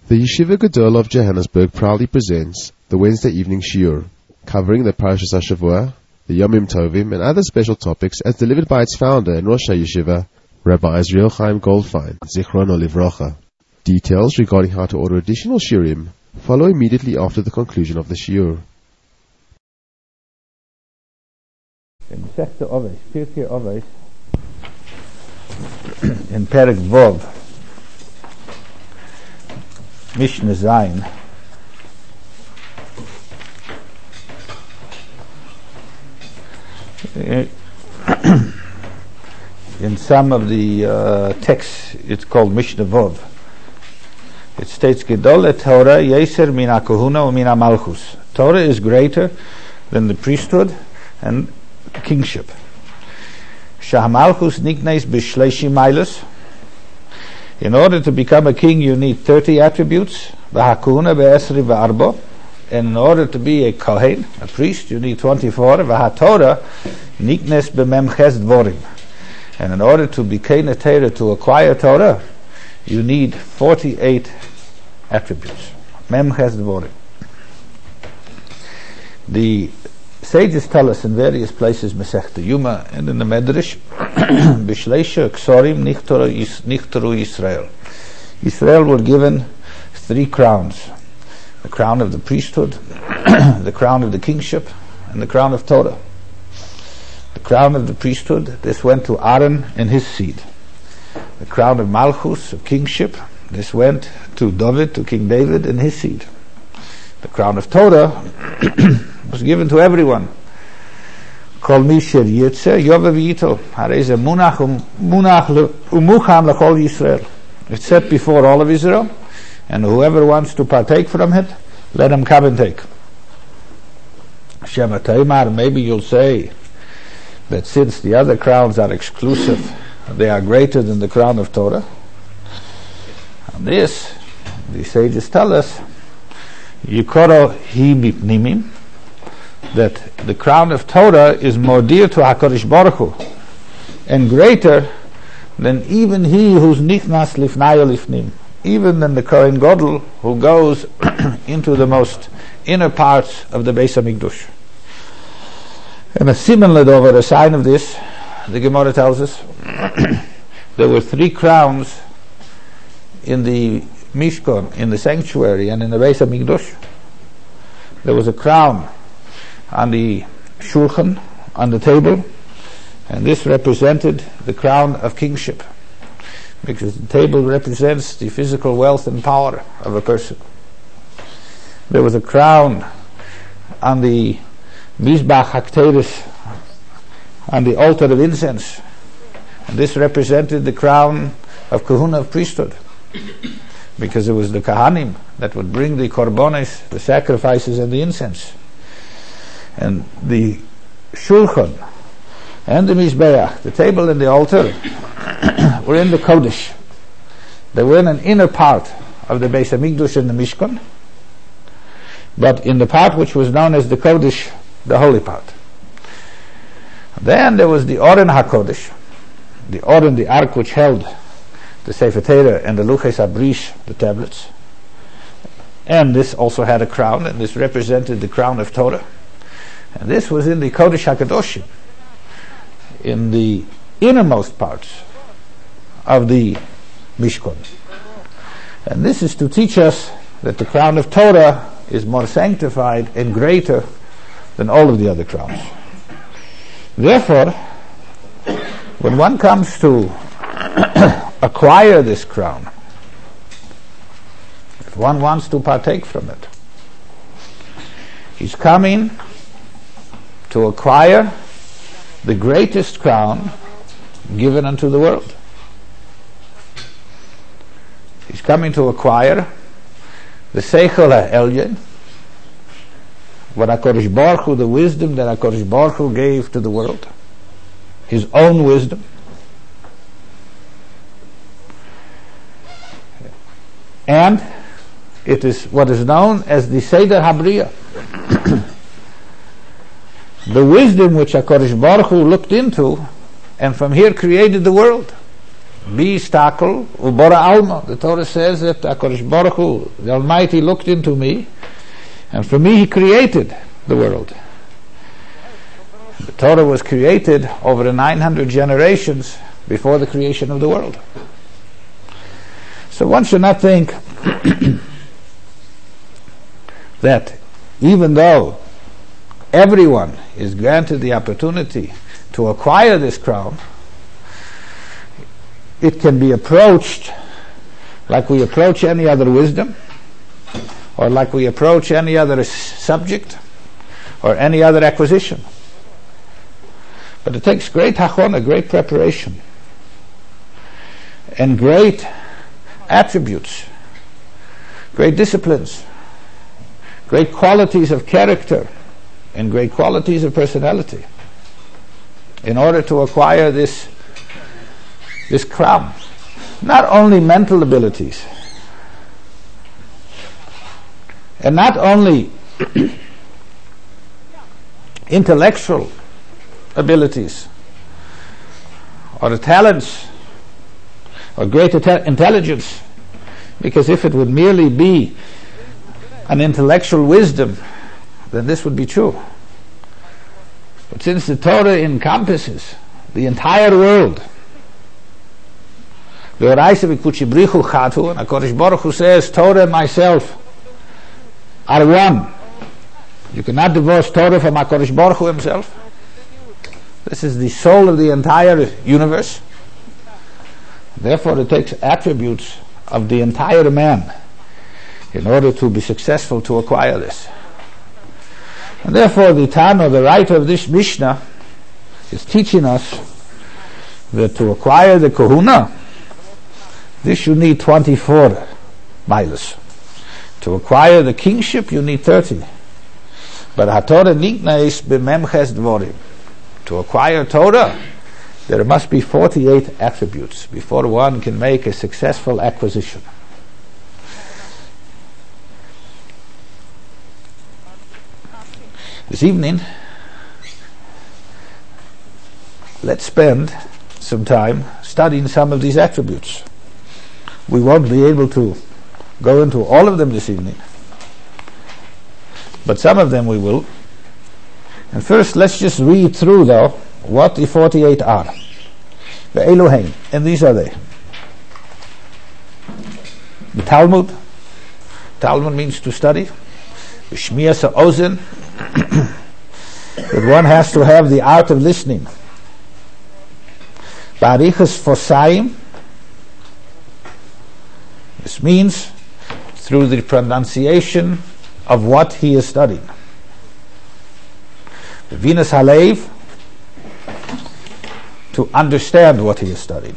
The Yeshiva Gedol of Johannesburg proudly presents the Wednesday evening shiur, covering the Parashas HaShavua, the Yomim Tovim, and other special topics as delivered by its founder and Rosh HaYeshiva, Rabbi Israel Chaim Goldfein, Zichrono Livrocha. Details regarding how to order additional shiurim follow immediately after the conclusion of the shiur. In Masechta Oveis, Pirkei Oveis, in Perek Vov, Mishnah Zayin, in some of the texts it's called Mishnah Vov. It states Gedol Torah Yeser min HaKahuna u'min HaMalchus. Torah is greater than the priesthood and kingship. Shahamalchus niknes b'shleishi mailus. In order to become a king, you need 30 attributes. V'hakuna be'esri v'arbo. And in order to be a kohen, a priest, you need 24. V'hatorah niknes b'memches dvorim. And in order to be a Torah, to acquire Torah, you need 48 attributes. Memches dvorim. The sages tell us in various places, Masechta Yuma and in the Medrash, Bishleisha Ksorim Nichtaru Yisrael. Israel were given 3 crowns: the crown of the priesthood, the crown of the kingship, and the crown of Torah. The crown of the priesthood, this went to Aaron and his seed. The crown of Malchus, of kingship, this went to David, to King David and his seed. The crown of Torah was given to everyone. Kol misher yitze yovev yitol hareze munach umucham lechol Yisrael. It's set before all of Israel, and whoever wants to partake from it, let him come and take. Shema Taimar, maybe you'll say that since the other crowns are exclusive, they are greater than the crown of Torah. And this, the sages tell us, Yikoro hi mipnimim, that the crown of Torah is more dear to HaKadosh Baruch Hu and greater than even he who's nichnas lifnaya lifnim, even than the Kohen Gadol who goes into the most inner parts of the Beis HaMikdash. And a similar over a sign of this, the Gemara tells us, there were 3 crowns in the Mishkan, in the sanctuary, and in the Beis HaMikdash. There was a crown on the shulchan, on the table, and this represented the crown of kingship, because the table represents the physical wealth and power of a person. There was a crown on the Mizbach HaKteris, on the altar of incense, and this represented the crown of kahuna, of priesthood, because it was the kahanim that would bring the korbanos, the sacrifices and the incense. And the shulchan and the mizbeach, the table and the altar, were in the kodesh. They were in an inner part of the Beis HaMikdash and the Mishkan, but in the part which was known as the kodesh, the holy part. Then there was the Oren HaKodesh, the Oren, the ark which held the Sefer Torah and the Luches HaBrish, the tablets. And this also had a crown, and this represented the crown of Torah. And this was in the Kodesh HaKadoshim, in the innermost parts of the Mishkan. And this is to teach us that the crown of Torah is more sanctified and greater than all of the other crowns. Therefore, when one comes to acquire this crown, if one wants to partake from it, he's coming to acquire the greatest crown given unto the world. He's coming to acquire the Seichel HaElyon, what HaKadosh Baruch Hu, the wisdom that HaKadosh Baruch Hu gave to the world, his own wisdom. And it is what is known as the Seder HaBriya, the wisdom which HaKadosh Baruch Hu looked into, and from here created the world. Bi stakel ubora alma. The Torah says that HaKadosh Baruch Hu, the Almighty, looked into me, and for me He created the world. The Torah was created over the 900 generations before the creation of the world. So one should not think that even though everyone is granted the opportunity to acquire this crown, it can be approached like we approach any other wisdom, or like we approach any other subject, or any other acquisition. But it takes great hachona, great preparation, and great attributes, great disciplines, great qualities of character, and great qualities of personality in order to acquire this crown. Not only mental abilities, and not only intellectual abilities, or the talents, or great intelligence, because if it would merely be an intellectual wisdom, then this would be true. But since the Torah encompasses the entire world, the Oraisa v'kuchibrichu chatu, and HaKadosh Baruch Hu says, Torah and myself are one. You cannot divorce Torah from HaKadosh Baruch Hu himself. This is the soul of the entire universe. Therefore it takes attributes of the entire man in order to be successful to acquire this. And therefore the Tana, the writer of this Mishnah, is teaching us that to acquire the kahuna, this you need 24 miles. To acquire the kingship you need 30. But HaTorah niknais b'memches dvorim. To acquire Torah, there must be 48 attributes before one can make a successful acquisition. This evening, let's spend some time studying some of these attributes. We won't be able to go into all of them this evening, but some of them we will. And first, let's just read through, though, what the 48 are. The Elohim, and these are they. The Talmud. Talmud means to study. The Shmias Ozen, that one has to have the art of listening. Barichas Fosaim. This means through the pronunciation of what he is studying. Vinas Halev, to understand what he is studying.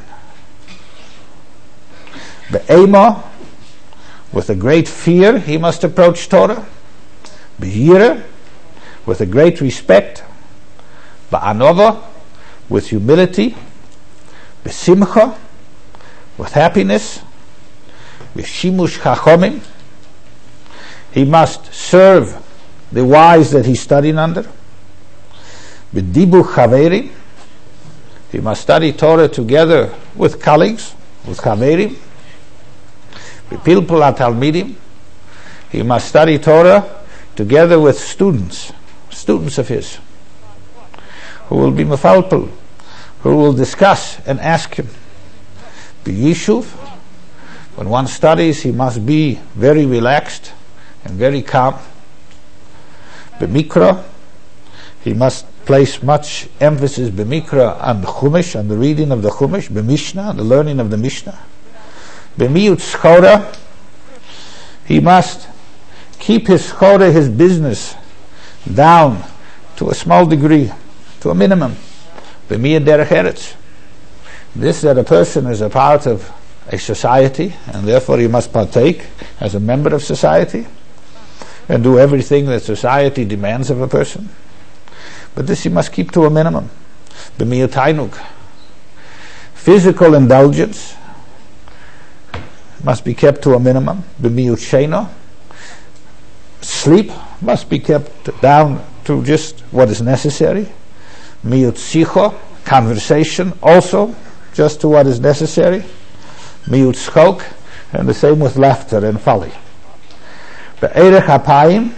Be'ema, with a great fear he must approach Torah. Be'yira, with a great respect. Ba'anova, with humility. Be'simcha, with happiness. Be'shimush chachomim, he must serve the wise that he's studying under. B'dibuch chaverim, he must study Torah together with colleagues, with chaverim. B'pilpul hatalmidim, he must study Torah together with students of his, who will be mefalpel, who will discuss and ask him. B'yishuv, when one studies, he must be very relaxed and very calm. B'mikra, he must place much emphasis b'mikra on the Chumash, on the reading of the Chumash, b'mishnah, on the learning of the Mishnah. B'miyut schora, he must keep his schora, his business, down to a small degree, to a minimum. B'miyut derech eretz, this that a person is a part of a society, and therefore he must partake as a member of society and do everything that society demands of a person. But this he must keep to a minimum. B'miyut tainug, physical indulgence must be kept to a minimum. B'miyut sheina, sleep must be kept down to just what is necessary. Miyut sicha, conversation also just to what is necessary. Miut schok, and the same with laughter and folly. Be'erech hapayim,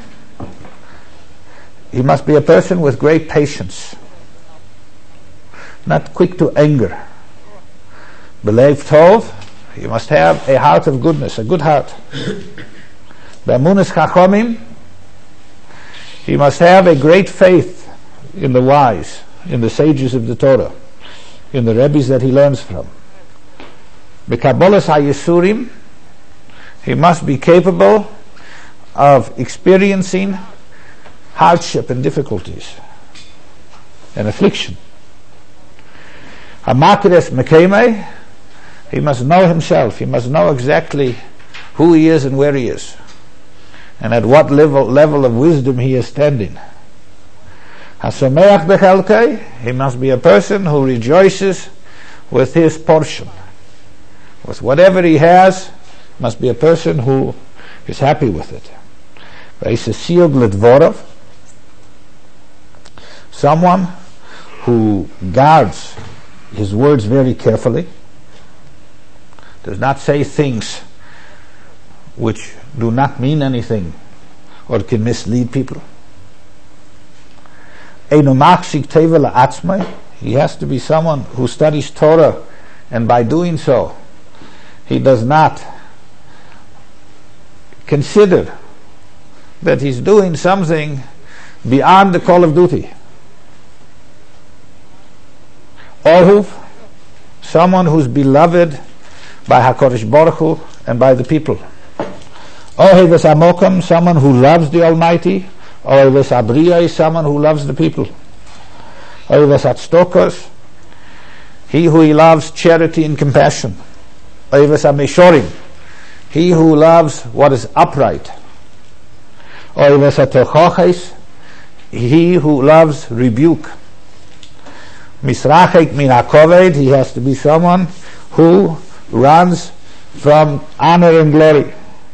he must be a person with great patience, not quick to anger. Belev tov, he must have a heart of goodness, a good heart. Be'emunas chachomim, he must have a great faith in the wise, in the sages of the Torah, in the rabbis that he learns from. B'kabolas hayisurim, he must be capable of experiencing hardship and difficulties and affliction. Hamakres mekemei, he must know himself. He must know exactly who he is and where he is, and at what level of wisdom he is standing. Hasomeach bechelkei, he must be a person who rejoices with his portion. With whatever he has, must be a person who is happy with it. Ve'isesiog ledvorov, someone who guards his words very carefully, does not say things which do not mean anything or can mislead people. Eino machzik teva la'atzmai, he has to be someone who studies Torah, and by doing so he does not consider that he's doing something beyond the call of duty. Ohuv, someone who's beloved by HaKadosh Baruch Hu and by the people. Oheves Amokam, someone who loves the Almighty. Oheves Abriya, someone who loves the people. Oheves Atstokos, he who he loves charity and compassion. Oheves Ameshorim, he who loves what is upright. Oheves Atochoches, he who loves rebuke. Misrachek min hakoved, he has to be someone who runs from honor and glory.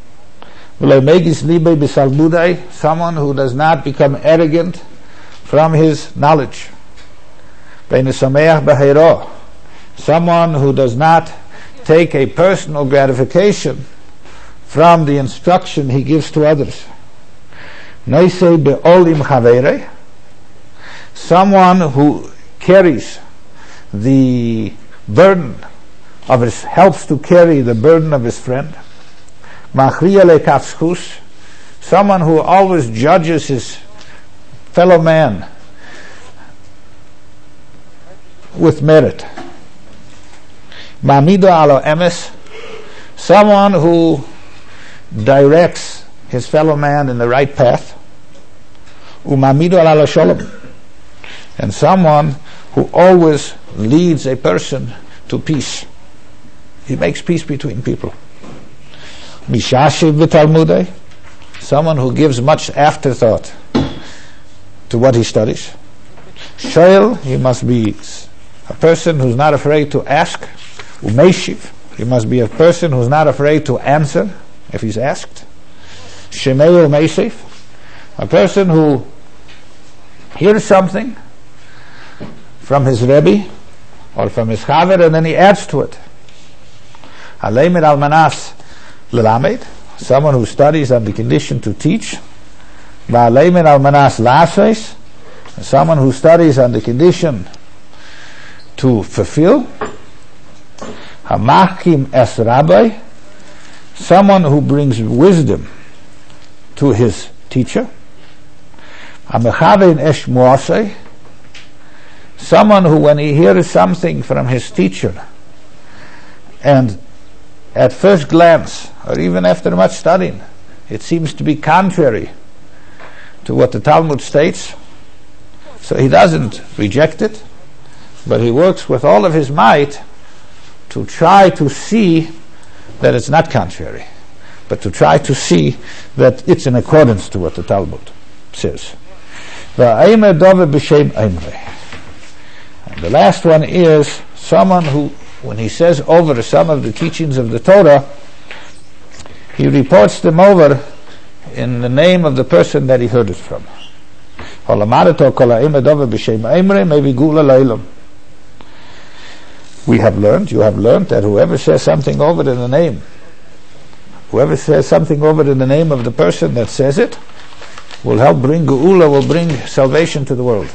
Someone who does not become arrogant from his knowledge. Someone who does not take a personal gratification from the instruction he gives to others. Someone who carries the burden of his, helps to carry the burden of his friend. Someone who always judges his fellow man with merit. Mamido alo emes, someone who directs his fellow man in the right path. Umamido alo shalom, and someone who always leads a person to peace. He makes peace between people. Mishashiv v'talmudei, someone who gives much afterthought to what he studies. Shoel, he must be a person who's not afraid to ask. Umeshiv, he must be a person who's not afraid to answer if he's asked. Shemei umeshiv, a person who hears something from his Rebbe or from his Chaver, and then he adds to it. Aleimed almanas lelamed, someone who studies on the condition to teach. Va'aleimed almanas lases, someone who studies on the condition to fulfill. Hamachim es rabbi, someone who brings wisdom to his teacher. Hamechavein esh muaseh, someone who, when he hears something from his teacher, and at first glance, or even after much studying, it seems to be contrary to what the Talmud states, so he doesn't reject it, but he works with all of his might to try to see that it's not contrary, but to try to see that it's in accordance to what the Talmud says. And the last one is someone who, when he says over some of the teachings of the Torah, he reports them over in the name of the person that he heard it from. you have learned that whoever says something over in the name of the person that says it will help bring geula, will bring salvation to the world.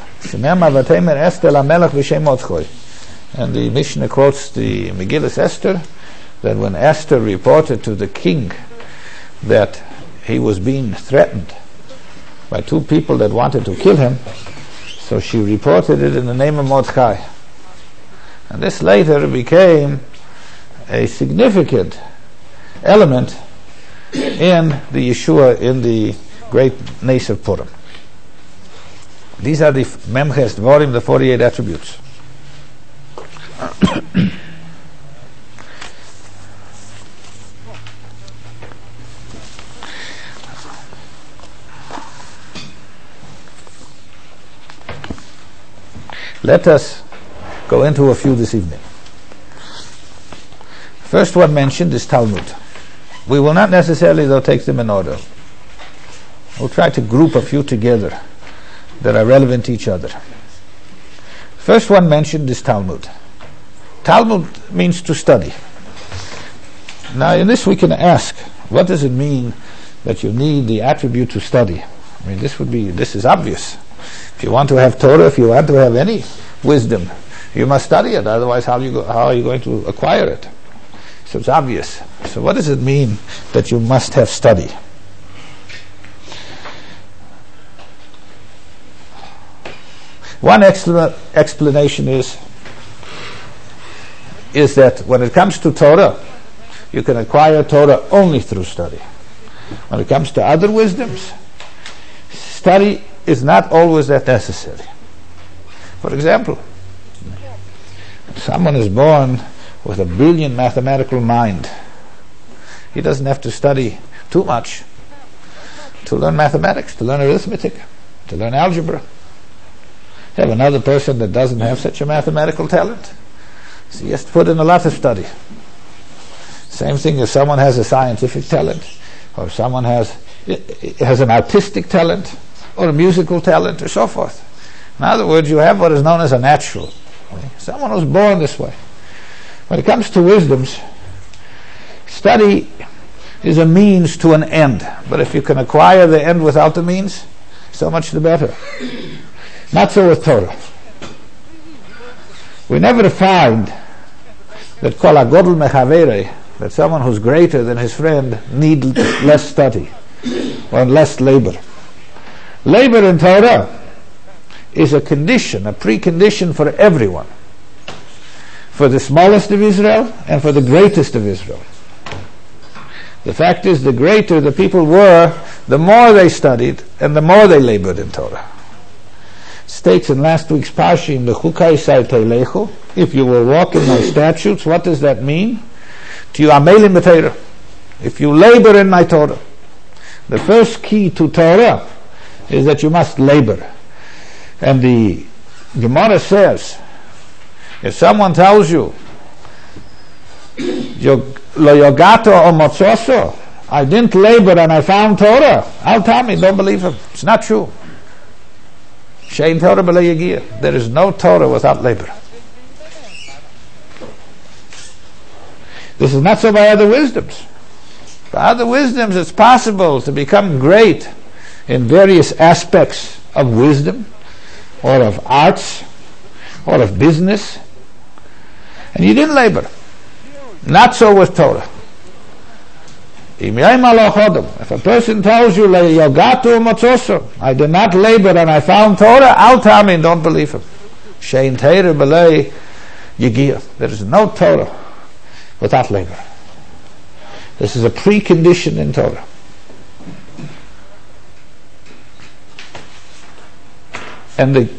And the Mishnah quotes the Megillah Esther, that when Esther reported to the king that he was being threatened by two people that wanted to kill him, so she reported it in the name of Mordechai. And this later became a significant element in the Yeshua, in the great Nes of Purim. These are the Memches Dvorim, the 48 attributes. Let us go into a few this evening. First one mentioned is Talmud. We will not necessarily, though, take them in order. We'll try to group a few together that are relevant to each other. First one mentioned is Talmud. Talmud means to study. Now, in this we can ask, what does it mean that you need the attribute to study? I mean, this is obvious. If you want to have Torah, if you want to have any wisdom, you must study it. Otherwise, how are you going to acquire it? So it's obvious. So what does it mean that you must have study? One explanation is that when it comes to Torah, you can acquire Torah only through study. When it comes to other wisdoms, study is not always that necessary. For example, someone is born with a brilliant mathematical mind. He doesn't have to study too much to learn mathematics, to learn arithmetic, to learn algebra. You have another person that doesn't have such a mathematical talent, so he has to put in a lot of study. Same thing if someone has a scientific talent, or someone has an artistic talent, or a musical talent, or so forth. In other words, you have what is known as a natural. Someone was born this way. When it comes to wisdoms, study is a means to an end. But if you can acquire the end without the means, so much the better. Not so with Torah. We never find that kol hagodol mechavere, that someone who's greater than his friend need less study or less labor. Labor in Torah is a condition, a precondition for everyone, for the smallest of Israel and for the greatest of Israel. The fact is, the greater the people were, the more they studied and the more they labored in Torah. States in last week's Parshim, the Chukai Saiteilechu, if you will walk in my statutes, what does that mean? To you amelim b'Torah. If you labor in my Torah. The first key to Torah is that you must labor. And the Gemara says, if someone tells you, Lo yogato o motzoso, I didn't labor and I found Torah, I'll tell me, don't believe him. It's not true. Shein Torah b'lo yagia. There is no Torah without labor. This is not so by other wisdoms. By other wisdoms, it's possible to become great in various aspects of wisdom, or of arts, or of business, and you didn't labor. Not so with Torah. If a person tells you, I did not labor and I found Torah, I'll tell me, don't believe him. Shein Torah b'lo yagia. There is no Torah without labor. This is a precondition in Torah. And the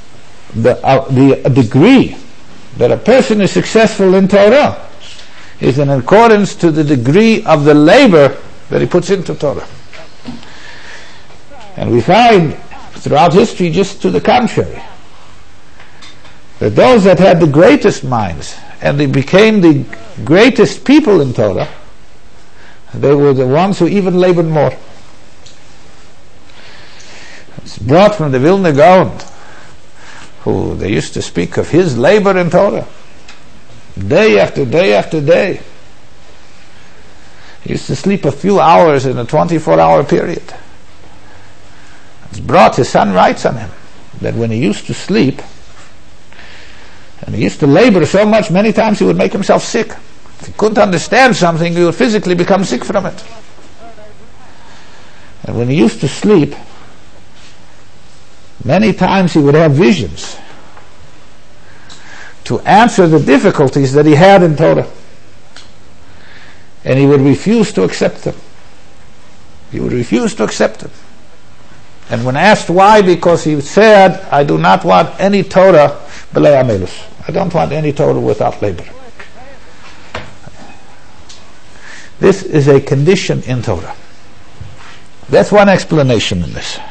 degree that a person is successful in Torah is in accordance to the degree of the labor that he puts into Torah. And we find throughout history just to the contrary, that those that had the greatest minds and they became the greatest people in Torah, they were the ones who even labored more. It's brought from the Vilna Gaon, who they used to speak of his labor in Torah. day after day after day. He used to sleep a few hours in a 24-hour period. It's brought, his son writes on him, that when he used to sleep, and he used to labor so much, many times he would make himself sick. If he couldn't understand something, he would physically become sick from it. And when he used to sleep, many times he would have visions to answer the difficulties that he had in Torah. And he would refuse to accept them. He would refuse to accept them. And when asked why, because he said, I do not want any Torah b'lei amelus. I don't want any Torah without labor. This is a condition in Torah. That's one explanation in this.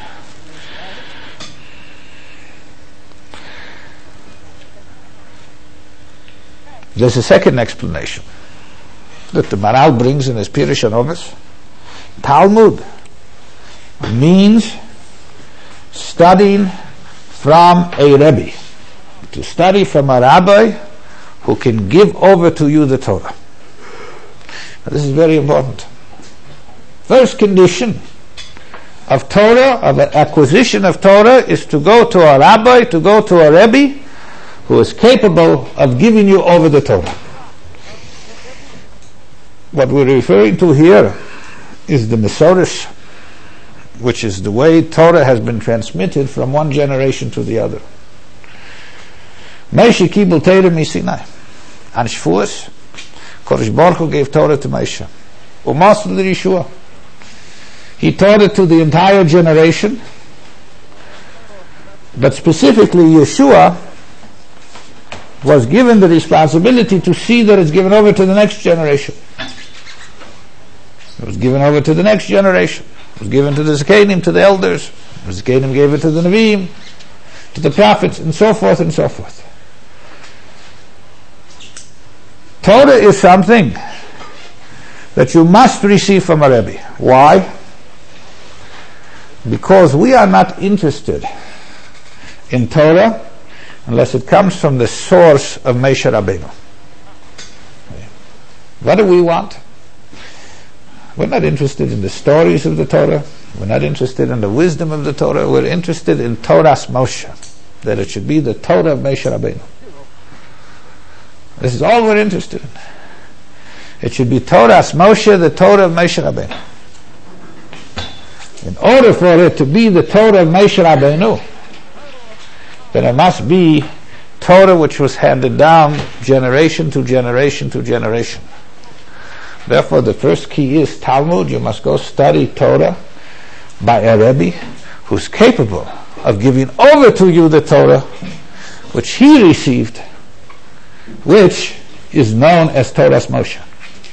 There's a second explanation that the Maharal brings in his Pirush HaNovis. Talmud means studying from a Rebbe. To study from a rabbi who can give over to you the Torah. Now, this is very important. First condition of Torah, of an acquisition of Torah, is to go to a rabbi, to go to a Rebbe who is capable of giving you over the Torah. What we're referring to here is the Mesoris, which is the way Torah has been transmitted from one generation to the other. Moshe kibel Torah miSinai. On Shavuos, Kodesh Baruch Hu gave Torah to Moshe. Umasel Yeshua. He taught it to the entire generation, but specifically Yeshua was given the responsibility to see that it's given over to the next generation. It was given over to the next generation. It was given to the Zakanim, to the elders. The Zakanim gave it to the Nevi'im, to the prophets, and so forth and so forth. Torah is something that you must receive from a Rebbe. Why? Because we are not interested in Torah unless it comes from the source of Moshe Rabbeinu. What do we want? We're not interested in the stories of the Torah. We're not interested in the wisdom of the Torah. We're interested in Torah's Moshe, that it should be the Torah of Moshe Rabbeinu. This is all we're interested in. It should be Torah's Moshe, the Torah of Moshe Rabbeinu. In order for it to be the Torah of Moshe Rabbeinu, then it must be Torah which was handed down generation to generation to generation. Therefore, the first key is Talmud. You must go study Torah by a Rebbe who's capable of giving over to you the Torah which he received, which is known as Torah's Moshe.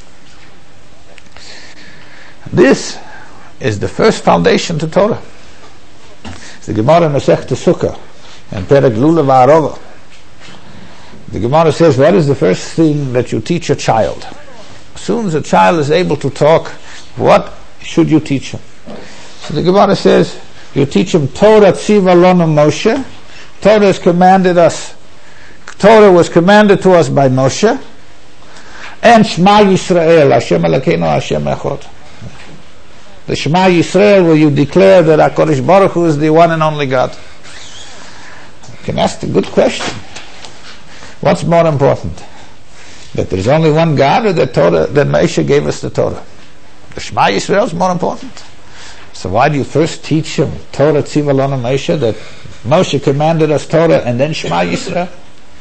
This is the first foundation to Torah. It's the Gemara in Masechta Sukkah and Perek Lulav Arova. The Gemara says, what is the first thing that you teach a child? As soon as a child is able to talk, what should you teach him? So the Gemara says, you teach him Torah Tziva Lonu Moshe. Torah has commanded us. Torah was commanded to us by Moshe. And Shema Yisrael, Hashem Elokeinu, Hashem Echad. The Shema Yisrael, where you declare that HaKadosh Baruch Hu is the one and only God. You can ask a good question. What's more important? That there is only one God, or that Moshe gave us the Torah? The Shema Yisrael is more important. So why do you first teach him Torah Tziva Lonu Moshe, that Moshe commanded us Torah, and then Shema Yisrael?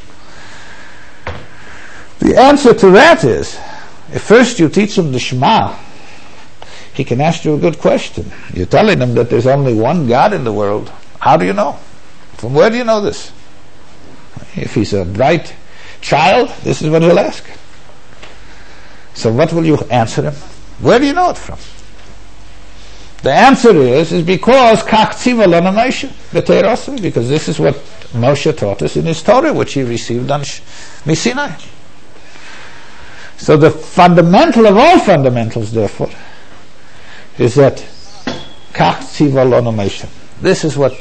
The answer to that is, if first you teach him the Shema, he can ask you a good question. You're telling him that there's only one God in the world. How do you know? From where do you know this? If he's a bright child, this is what he'll ask. So what will you answer him? Where do you know it from? The answer is because Kach Tziva Lonu Moshe b'Torah, because this is what Moshe taught us in his Torah, which he received on Sinai. So the fundamental of all fundamentals, therefore, is that Kach Tziva Lonu Moshe. This is what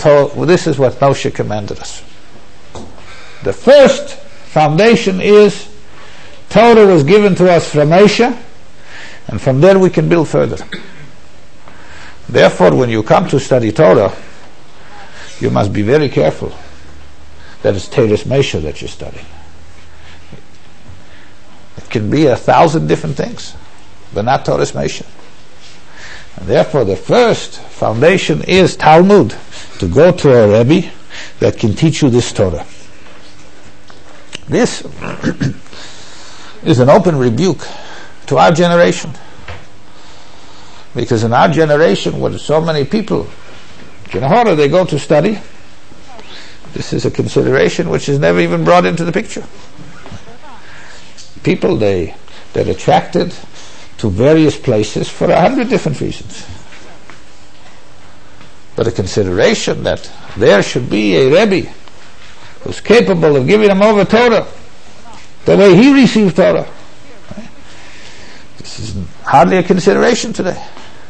Moshe commanded us. The first foundation is Torah was given to us from Moshe, and from there we can build further. Therefore, when you come to study Torah, you must be very careful that it's Teres Moshe that you study. It can be 1,000 different things, but not Teres Moshe. And therefore, the first foundation is Talmud, to go to a Rebbe that can teach you this Torah. This is an open rebuke to our generation, because in our generation, with so many people, they go to study, this is a consideration which is never even brought into the picture. People, they're attracted to various places for 100 different reasons. But a consideration that there should be a Rebbe who's capable of giving them over Torah the way he received Torah, this is hardly a consideration today.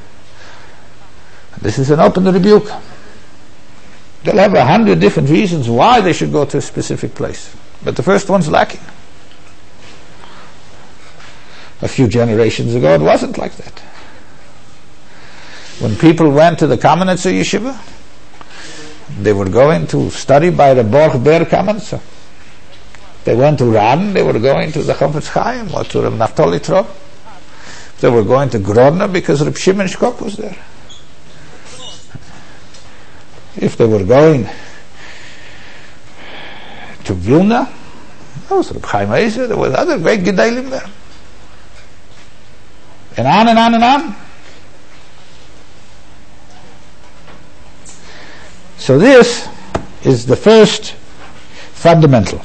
This is an open rebuke. They'll have 100 different reasons why they should go to a specific place, but the first one's lacking. A few generations ago it wasn't like that. When people went to the Kamenetzer Yeshiva, they were going to study by the Borch Ber Kamenetzer. They went to Radin, they were going to the Chofetz Chaim or to Reb Naftali Trop. They were going to Grodno because Reb Shimon Shkop was there. If they were going to Vilna, there was Reb Chaim Eiser, there was other great Gedalim there. And on and on and on. So this is the first fundamental.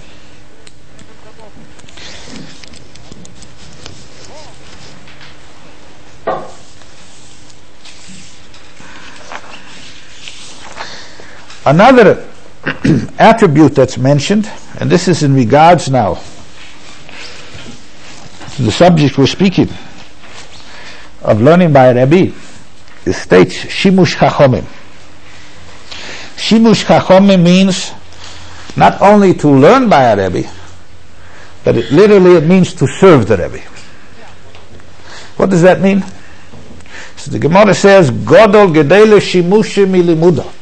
Another attribute that's mentioned, and this is in regards now to the subject we're speaking of learning by a Rebbe, it states Shimush Chachomim. Shimush Chachomim means not only to learn by a Rebbe, but it means to serve the Rebbe. What does that mean? So the Gemara says, Godol Gedele Shimushim Milimuda.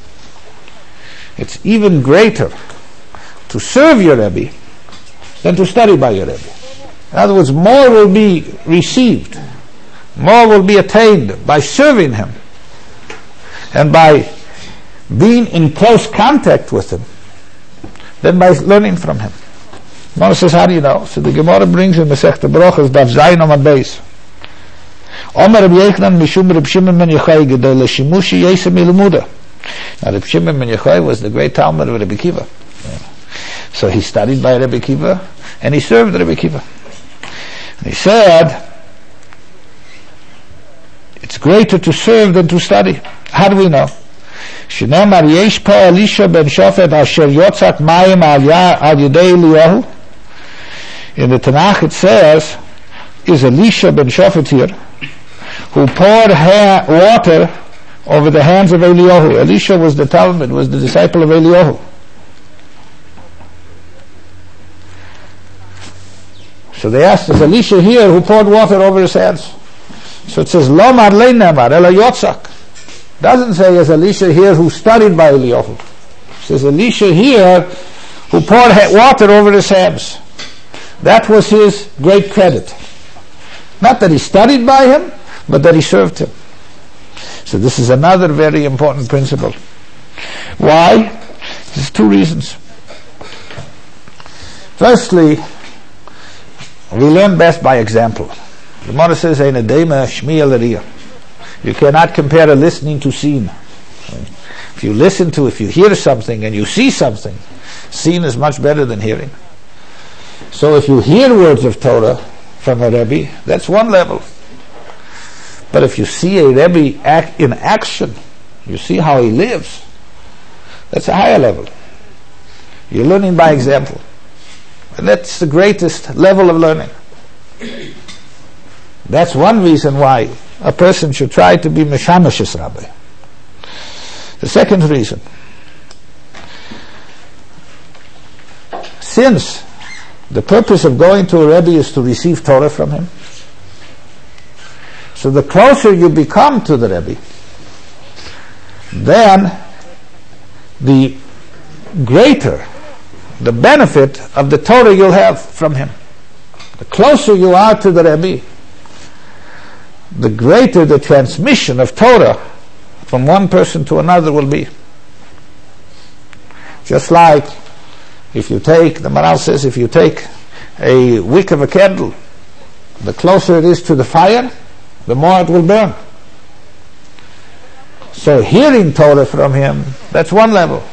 It's even greater to serve your Rebbe than to study by your Rebbe. In other words, more will be received, more will be attained by serving him and by being in close contact with him than by learning from him. Gemara says, how do you know? So the Gemara brings in Masechta Brochos, Daf Zayin Amad Beis. Omer Reb Yochanan Mishum Reb Shimon ben Yochai Gedei L'Shimushi Yesem Ilmuda. Now Reb Shimon ben Yochai was the great Talmud of Rebbe Kiva. So he studied by Rebbe Kiva and he served Rebbe Kiva. And he said, it's greater to serve than to study. How do we know? Shneimar yesh po Elisha ben Shofet asher yotzat mayim al yedei Eliyahu. In the Tanakh it says, is Elisha ben Shofet here, who poured water over the hands of Eliyahu. Elisha was the Talmud, was the disciple of Eliyahu. So they asked, is Elisha here who poured water over his hands? So it says, Lo marlei nemar, ela yotzak. Doesn't say, is Elisha here who studied by Eliyahu. It says, Elisha here who poured water over his hands. That was his great credit. Not that he studied by him, but that he served him. So this is another very important principle. Why? There's two reasons. Firstly, we learn best by example. The Gemara says, Ein edema shmiya l'riyah. You cannot compare a listening to seeing. If you hear something and you see something, seeing is much better than hearing. So if you hear words of Torah from a Rebbe, that's one level. But if you see a Rebbe act in action, you see how he lives, that's a higher level. You're learning by example. And that's the greatest level of learning. That's one reason why a person should try to be Meshamesh's Rabbi. The second reason, since The purpose of going to a Rebbe is to receive Torah from him. So the closer you become to the Rebbe, then the greater the benefit of the Torah you'll have from him. The closer you are to the Rebbe, the greater the transmission of Torah from one person to another will be. Just like if you take, the Maharal says, if you take a wick of a candle, the closer it is to the fire, the more it will burn. So hearing Torah from him, that's one level.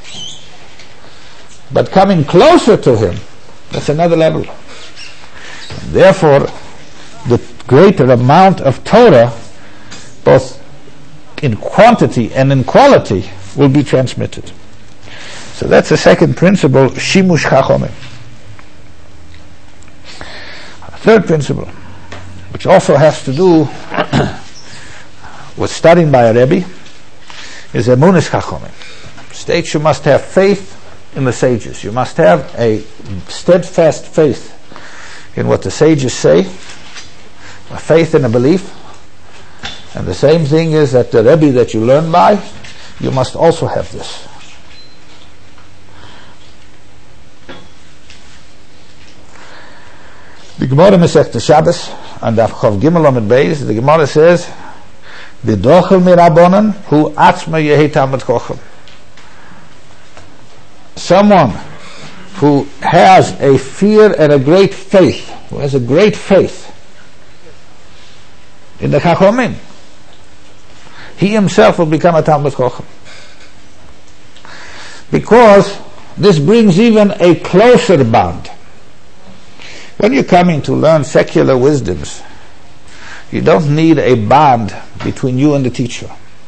But coming closer to him, that's another level. Therefore, the greater amount of Torah, both in quantity and in quality, will be transmitted. So that's the second principle, Shimush Chachomim. Third principle, which also has to do with studying by a Rebbe, is Emunas Chachomim. States you must have faith in the sages. You must have a steadfast faith in what the sages say, a faith and a belief. And the same thing is that the Rebbe that you learn by, you must also have this. The Gemara Masechta Shabbos and Daf Chav Gimel Amud Beis, the Gemara says, "V'dochel mirabonan hu atzma yehi talmid chacham." Someone who has a fear and a great faith, who has a great faith in the Chachomim, he himself will become a talmid chacham. Because this brings even a closer bond. When you're coming to learn secular wisdoms, you don't need a bond between you and the teacher.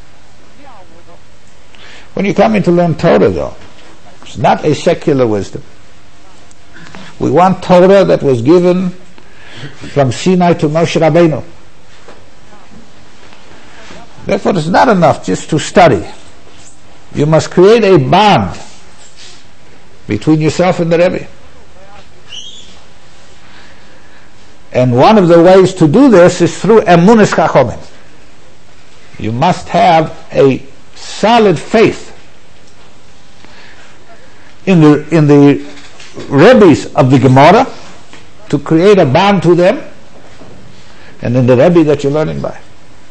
When you're coming to learn Torah, though, it's not a secular wisdom. We want Torah that was given from Sinai to Moshe Rabbeinu. Therefore, it's not enough just to study. You must create a bond between yourself and the Rebbe. And one of the ways to do this is through Emunas Chachomim. You must have a solid faith in the Rebbes of the Gemara to create a bond to them, and in the Rebbe that you're learning by.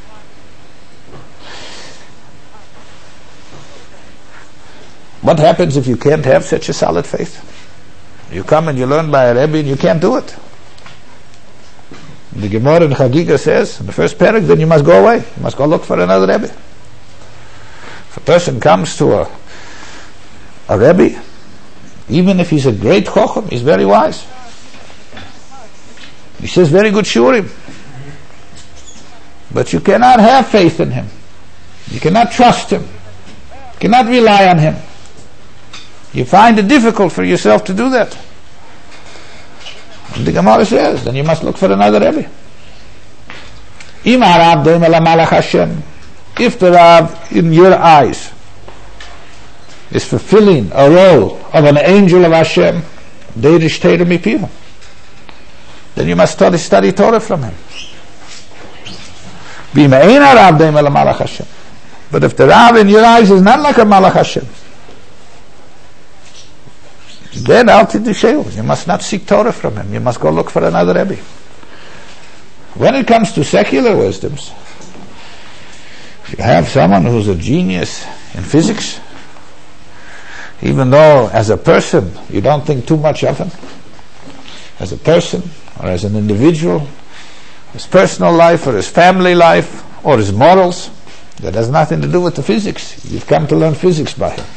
What happens if you can't have such a solid faith? You come and you learn by a Rebbe and you can't do it. The Gemara in Chagiga says, in the first parak, then you must go away. You must go look for another Rebbe. If a person comes to a Rebbe, even if he's a great Chacham, he's very wise. He says very good shiurim. But you cannot have faith in him. You cannot trust him. You cannot rely on him. You find it difficult for yourself to do that. And the Gemara says, then you must look for another Rebbe. If the Rav in your eyes is fulfilling a role of an angel of Hashem, then you must study Torah from him. But if the Rav in your eyes is not like a Malach Hashem, then you must not seek Torah from him. You must go look for another Rebbe. When it comes to secular wisdoms, if you have someone who's a genius in physics, even though as a person you don't think too much of him, as a person or as an individual, his personal life or his family life or his morals, that has nothing to do with the physics. You've come to learn physics by him.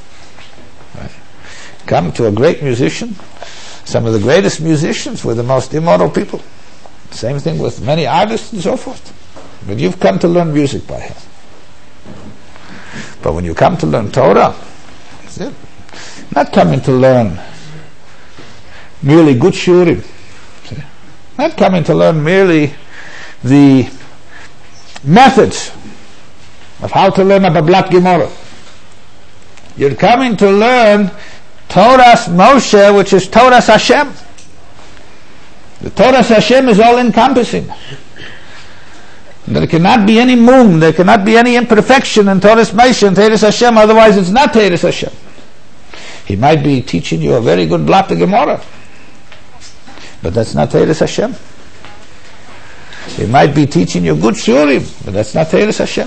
Come to a great musician. Some of the greatest musicians were the most immoral people. Same thing with many artists and so forth. But you've come to learn music by him. But when you come to learn Torah, that's it. Not coming to learn merely good shiurim. Not coming to learn merely the methods of how to learn a Bablat Gemara. You're coming to learn Torah's Moshe, which is Torah's Hashem. The Torah Hashem is all encompassing. There cannot be any mum, there cannot be any imperfection in Torah's Moshe and Torah's Hashem, otherwise it's not Torah's Hashem. He might be teaching you a very good Blat Gemara, but that's not Torah's Hashem. He might be teaching you good Shurim, but that's not Torah's Hashem.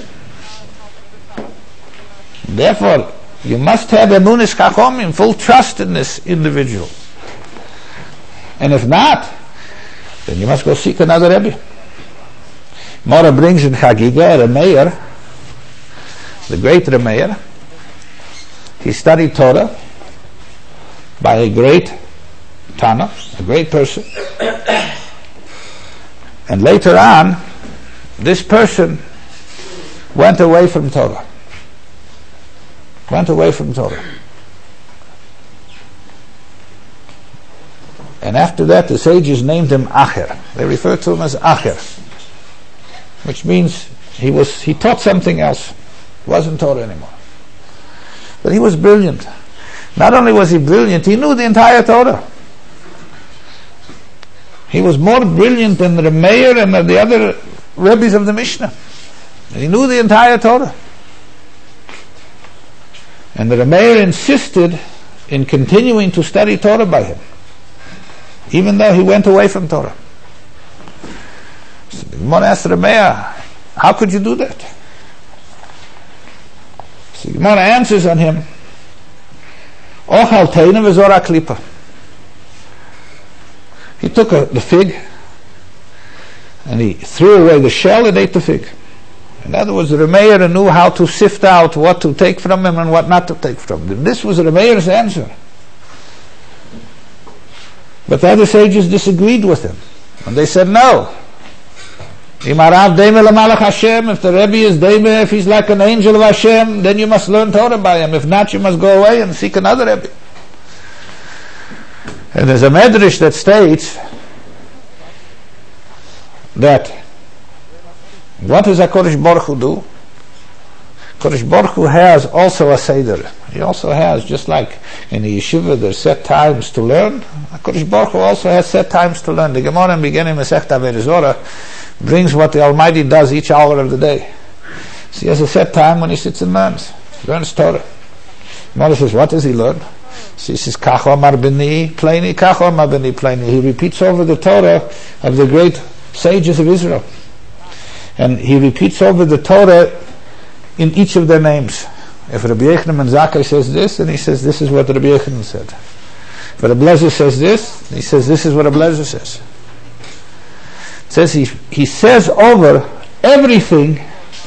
Therefore, you must have emunis chachomim, full trust in this individual. And if not, then you must go seek another Rebbe. Mora brings in Chagiga Remeir, the great Remeir. He studied Torah by a great Tana, a great person. And later on, this person went away from Torah. Went away from Torah. And after that, the sages named him Acher. They refer to him as Acher, which means he taught something else. It wasn't Torah anymore. But he was brilliant. Not only was he brilliant, he knew the entire Torah. He was more brilliant than the Meir and the other rabbis of the Mishnah. And he knew the entire Torah. And the Meir insisted in continuing to study Torah by him, even though he went away from Torah. So the Gemara asked the Meir, how could you do that? So the Gemara answers on him, Ochal teina v'zora klipa. He took the fig and he threw away the shell and ate the fig. In other words, the Remeir knew how to sift out what to take from him and what not to take from him. This was the Remeir's answer. But the other sages disagreed with him. And they said, no. If the Rebbe is Deimeh, if he's like an angel of Hashem, then you must learn Torah by him. If not, you must go away and seek another Rebbe. And there's a Medrash that states that what does HaKadosh Baruch Hu do? HaKadosh Baruch Hu has also a Seder. He also has, just like in the yeshiva there's set times to learn, HaKadosh Baruch Hu also has set times to learn. The Gemara in beginning Masechta Avodah Zorah brings what the Almighty does each hour of the day. So he has a set time when he sits and learns Torah. Gemara says, what does he learn? So he says, Kach Omar B'ni Pleni, Kach Omar B'ni Pleni. He repeats over the Torah of the great sages of Israel. And he repeats over the Torah in each of their names. If Rabbi Yochanan ben Zakkai says this, then he says this is what Rabbi Yochanan said. If Rabbi Lezer says this, he says this is what Rabbi Lezer says. It says he says over everything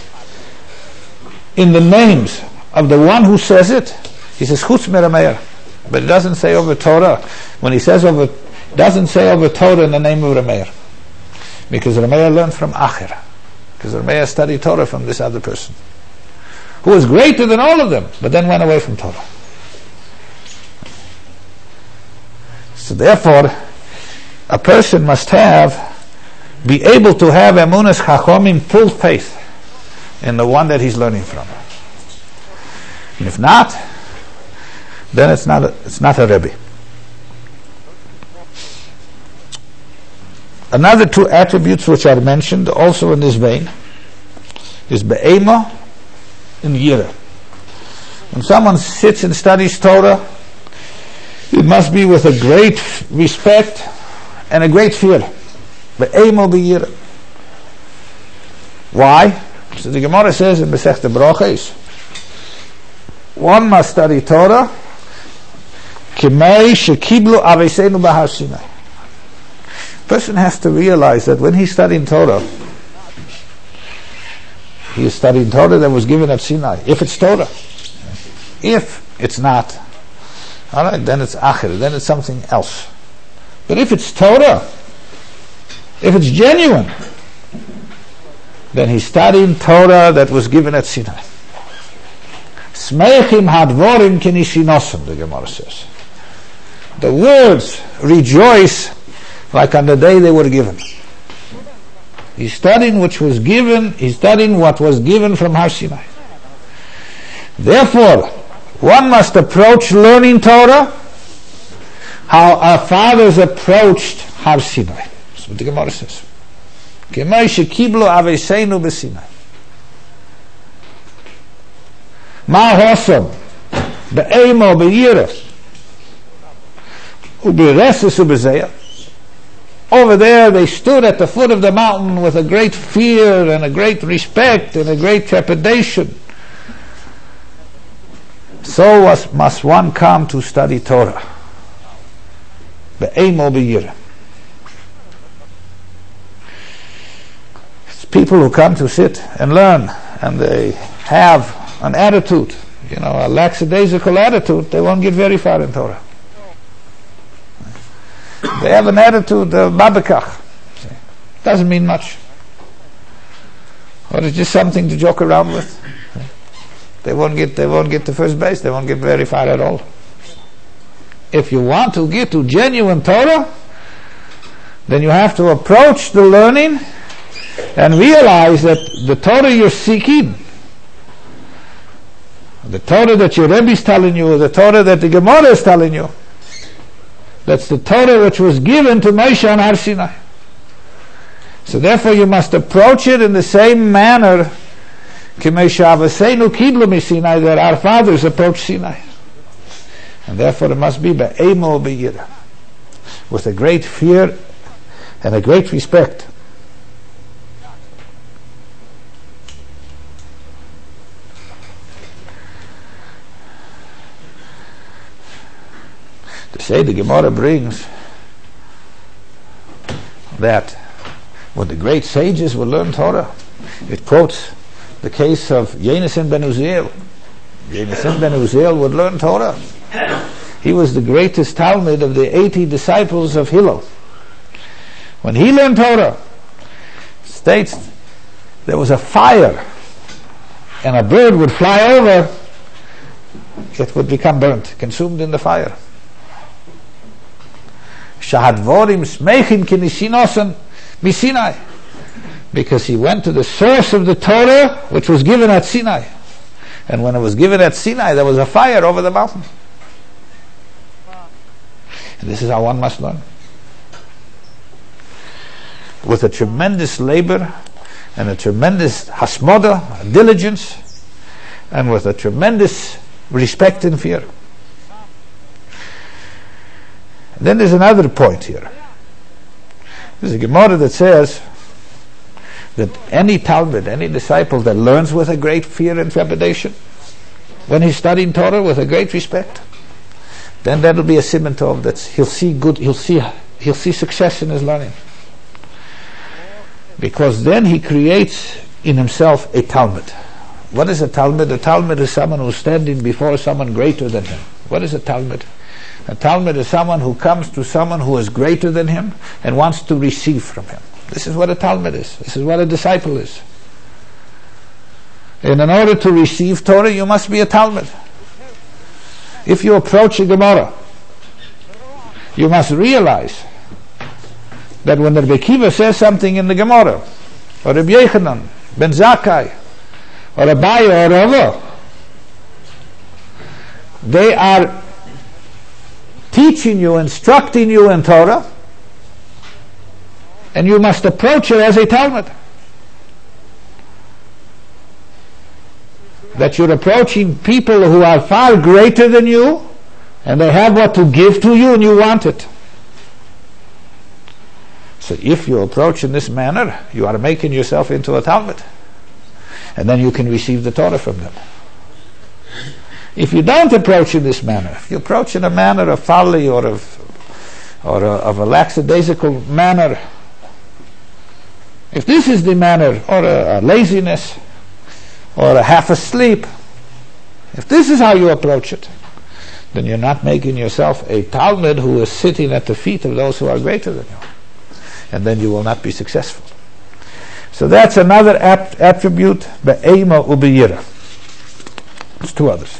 in the names of the one who says it. He says Chutz Merameir, but it doesn't say over Torah. When he says over, doesn't say over Torah in the name of Remeir, because Remeir learned from Acher. Because Remeir studied Torah from this other person, who was greater than all of them, but then went away from Torah. So therefore, a person must be able to have emunas chachomim, full faith in the one that he's learning from. And if not, then it's not a Rebbe. Another two attributes which are mentioned also in this vein is Be'ema and Yira. When someone sits and studies Torah, it must be with a great respect and a great fear. Be'ema Be'yira. Why? So the Gemara says in Masechta Brachos, one must study Torah Kimei shekiblu aveseinu b'Har Sinai. Person has to realize that when he's studying Torah, he is studying Torah that was given at Sinai. If it's Torah. If it's not, alright, then it's Acher, then it's something else. But if it's Torah, if it's genuine, then he's studying Torah that was given at Sinai. Smeichim hadvorim kinishinosim, the Gemara says. The words rejoice like on the day they were given. He's studying what was given from Har Sinai. Therefore, one must approach learning Torah how our fathers approached Har Sinai. That's what the Gemara says. K'may shekiblu aveiseinu b'Sinai. Ma hosam be'emo be'yirah u'be'reses u'be'zeyah. Over there they stood at the foot of the mountain with a great fear and a great respect and a great trepidation. So must one come to study Torah. Be'emo be'yirah. It's people who come to sit and learn, and they have an attitude, a lackadaisical attitude, they won't get very far in Torah. They have an attitude of babakach. Doesn't mean much. Or it's just something to joke around with. They won't get to first base. They won't get very far at all. If you want to get to genuine Torah, then you have to approach the learning and realize that the Torah you're seeking, the Torah that your Rebbe is telling you, the Torah that the Gemara is telling you, that's the Torah which was given to Moshe on Har Sinai. So therefore you must approach it in the same manner that our fathers approached Sinai. And therefore it must be be'emo be'yirah, with a great fear and a great respect. To say the Gemara brings that when the great sages would learn Torah, it quotes the case of Yonasan ben Uziel. Yonasan ben Uziel would learn Torah. He was the greatest Talmud of the 80 disciples of Hillel. When he learned Torah, states there was a fire and a bird would fly over, it would become burnt, consumed in the fire. Shahadvorim smechin kinishinosan misinai, because he went to the source of the Torah which was given at Sinai, and when it was given at Sinai there was a fire over the mountain. And this is how one must learn, with a tremendous labor and a tremendous hasmoda, diligence, and with a tremendous respect and fear. And then there's another point here. There's a Gemara that says that any Talmud, any disciple that learns with a great fear and trepidation, when he's studying Torah with a great respect, then that'll be a siman tov, that he'll see success in his learning. Because then he creates in himself a Talmud. What is a Talmud? A Talmud is someone who's standing before someone greater than him. What is a Talmud? A Talmud is someone who comes to someone who is greater than him and wants to receive from him. This is what a Talmud is. This is what a disciple is. And in order to receive Torah, you must be a Talmud. If you approach a Gemara, you must realize that when Rabbi Akiva says something in the Gemara, or Rabbi Yochanan, Ben Zakkai, or Abaye, or Rava, they are teaching you, instructing you in Torah, and you must approach it as a Talmud. That you're approaching people who are far greater than you, and they have what to give to you, and you want it. So if you approach in this manner, you are making yourself into a Talmud, and then you can receive the Torah from them. If you don't approach in this manner, if you approach in a manner of folly or of a lackadaisical manner, if this is the manner, or a laziness, or a half asleep, if this is how you approach it, then you're not making yourself a Talmud who is sitting at the feet of those who are greater than you, and then you will not be successful. So that's another attribute, be'ema u'be'yira. There's two others.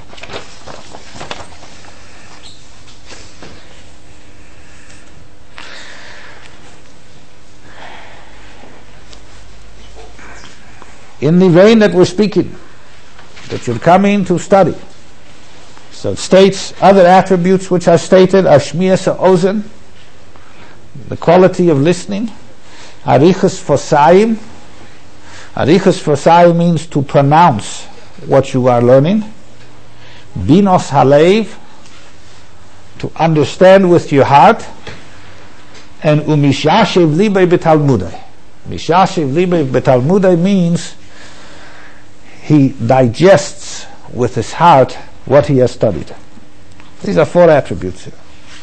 In the vein that we're speaking, that you're coming to study. So it states other attributes which are stated are shmiyas ha'ozen, the quality of listening, Arichas Fosayim. Arichas Fosayim means to pronounce what you are learning. Binos Halev, to understand with your heart. And Umishashev Libei Betalmudai. Mishashev Libei Betalmudai means he digests with his heart what he has studied. These are 4 attributes here.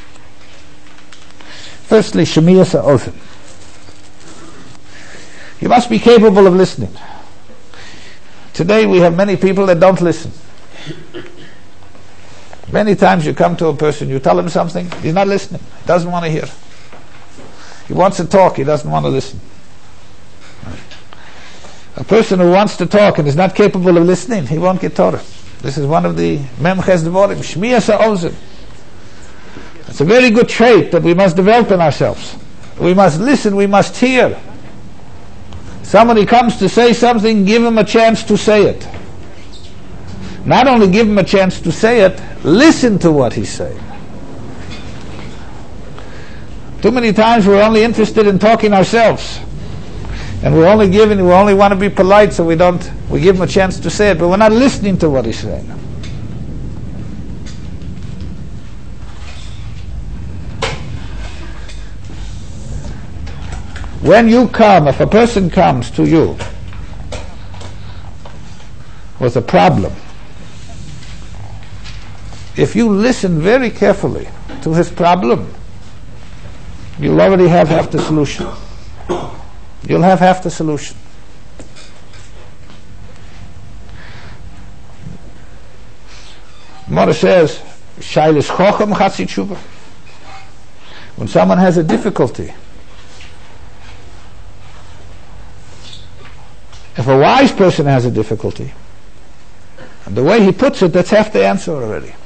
Firstly, Shemiyas Ha'ozen. You must be capable of listening. Today we have many people that don't listen. Many times you come to a person, you tell him something, he's not listening, he doesn't want to hear. He wants to talk, he doesn't want to listen. A person who wants to talk and is not capable of listening, he won't get Torah. This is one of the Memches Devorim, Shmiyas Ha'ozen. It's a very good trait that we must develop in ourselves. We must listen, we must hear. Somebody comes to say something, give him a chance to say it. Not only give him a chance to say it, listen to what he's saying. Too many times we're only interested in talking ourselves. And we only want to be polite, so we give him a chance to say it, but we're not listening to what he's saying. When you come, if a person comes to you with a problem, if you listen very carefully to his problem, you'll already have half the solution. You'll have half the solution. Mora says, Shailis Chochem Chatzi Tshuva. When someone has a difficulty, if a wise person has a difficulty, and the way he puts it, that's half the answer already.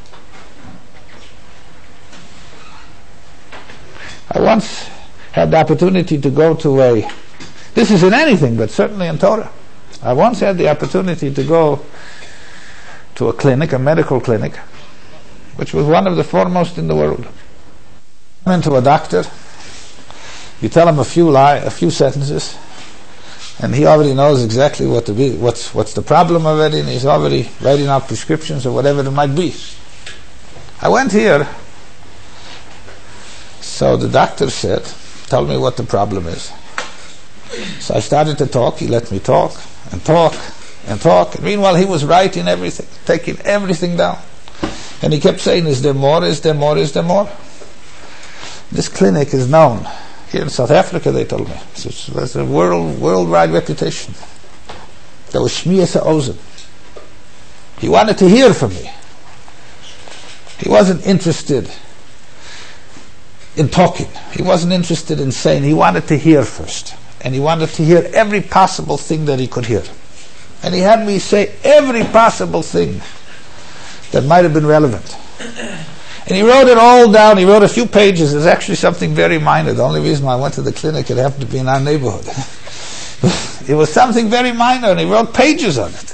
I once had the opportunity to go to this is in anything, but certainly in Torah. I once had the opportunity to go to a clinic, a medical clinic, which was one of the foremost in the world. I'm into a doctor, you tell him a few sentences, and he already knows exactly what's the problem already, and he's already writing out prescriptions or whatever it might be. I went here, so the doctor said, tell me what the problem is. So I started to talk, he let me talk, and talk, and talk. And meanwhile he was writing everything, taking everything down. And he kept saying, is there more, is there more, is there more? This clinic is known. Here in South Africa, they told me. It's a worldwide reputation. There was Shmiyas Ha'ozen. He wanted to hear from me. He wasn't interested in talking. He wasn't interested in saying. He wanted to hear first. And he wanted to hear every possible thing that he could hear. And he had me say every possible thing that might have been relevant. And he wrote it all down. He wrote a few pages. It's actually something very minor. The only reason I went to the clinic, it happened to be in our neighborhood. It was something very minor, and he wrote pages on it.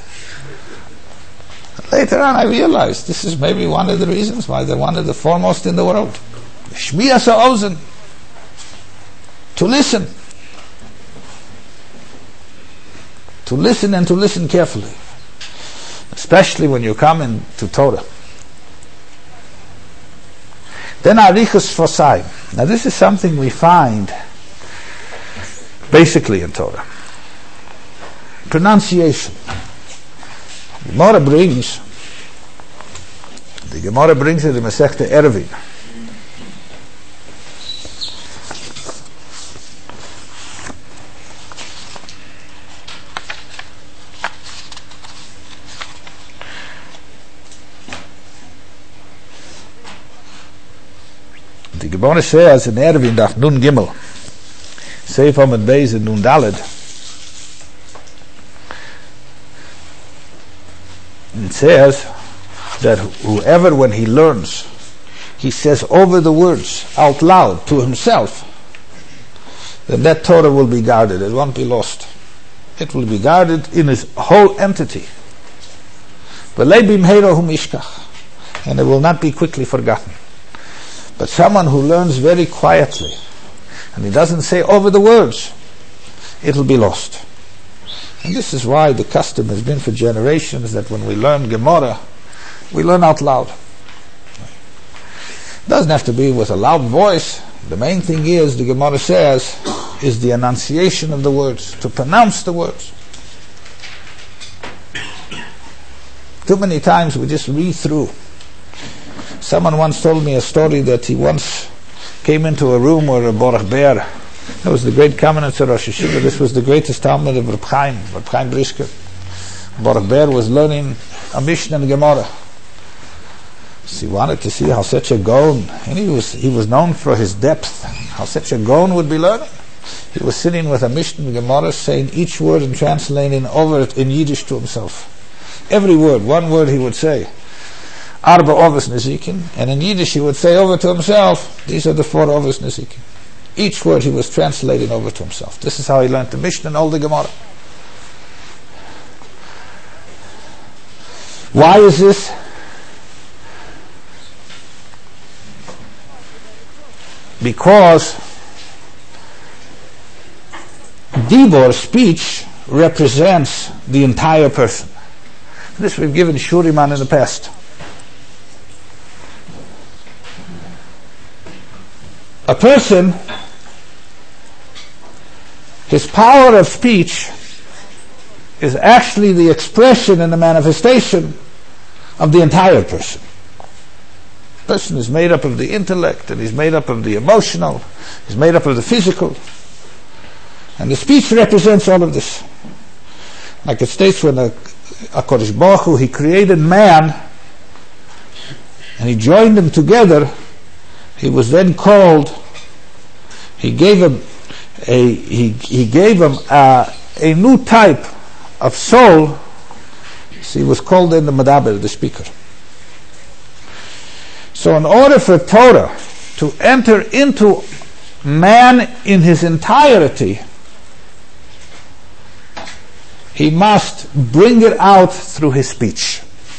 Later on, I realized this is maybe one of the reasons why they're one of the foremost in the world. Shmiyas Ha'ozen. To listen. To listen and to listen carefully. Especially when you come into Torah. Then Arichas Fosayim. Now this is something we find basically in Torah. Pronunciation. The Gemara brings it in Masechta Eruvin. The Gemara says in Eruvin Daf Nun Gimel, Seif Amud Beis and Nun Daled, it says that whoever, when he learns, he says over the words out loud to himself, then that Torah will be guarded. It won't be lost. It will be guarded in his whole entity. And it will not be quickly forgotten. But someone who learns very quietly, and he doesn't say over the words, it'll be lost. And this is why the custom has been for generations that when we learn Gemara, we learn out loud. It doesn't have to be with a loud voice. The main thing is, the Gemara says, is the enunciation of the words, to pronounce the words. Too many times we just read through. Someone once told me a story that he once came into a room where a Baruch Ber, that was the great Kamenetzer Rosh Hashiva, this was the greatest Talmud of Reb Chaim Brisker. Baruch Ber was learning a Mishnah and Gemara. So he wanted to see how such a Gaon, and he was known for his depth, how such a Gaon would be learning. He was sitting with a Mishnah and Gemara, saying each word and translating over it in Yiddish to himself. Every word, one word he would say. Arba Ovis Nezikin, and in Yiddish he would say over to himself, these are the 4 Ovis Nezikin. Each word he was translating over to himself. This is how he learned the Mishnah and all the Gemara. Why is this? Because Dibor, speech, represents the entire person. This we've given Shuriman in the past. A person, his power of speech is actually the expression and the manifestation of the entire person. The person is made up of the intellect, and he's made up of the emotional, he's made up of the physical. And the speech represents all of this. Like it states, when HaKadosh Baruch Hu, he created man, and he joined them together, he was then called, he gave him a new type of soul. So he was called then the Medaber, the speaker. So in order for Torah to enter into man in his entirety, he must bring it out through his speech.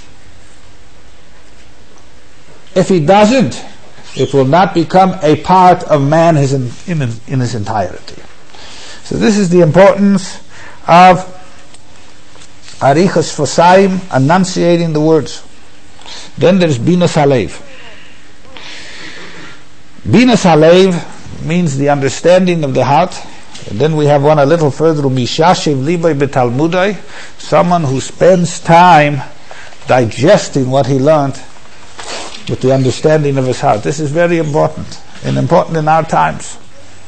If he doesn't, it will not become a part of man in his entirety. So this is the importance of Arichas Fosaim, enunciating the words. Then there's Binas Halev. Binas Halev means the understanding of the heart. And then we have one a little further, Mishashiv Libay Betalmudai, someone who spends time digesting what he learned with the understanding of his heart. This is very important, and important in our times.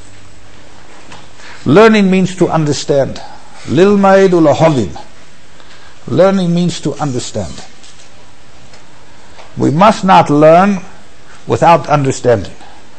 Learning means to understand. Lilmaid ulahovin. Learning means to understand. We must not learn without understanding.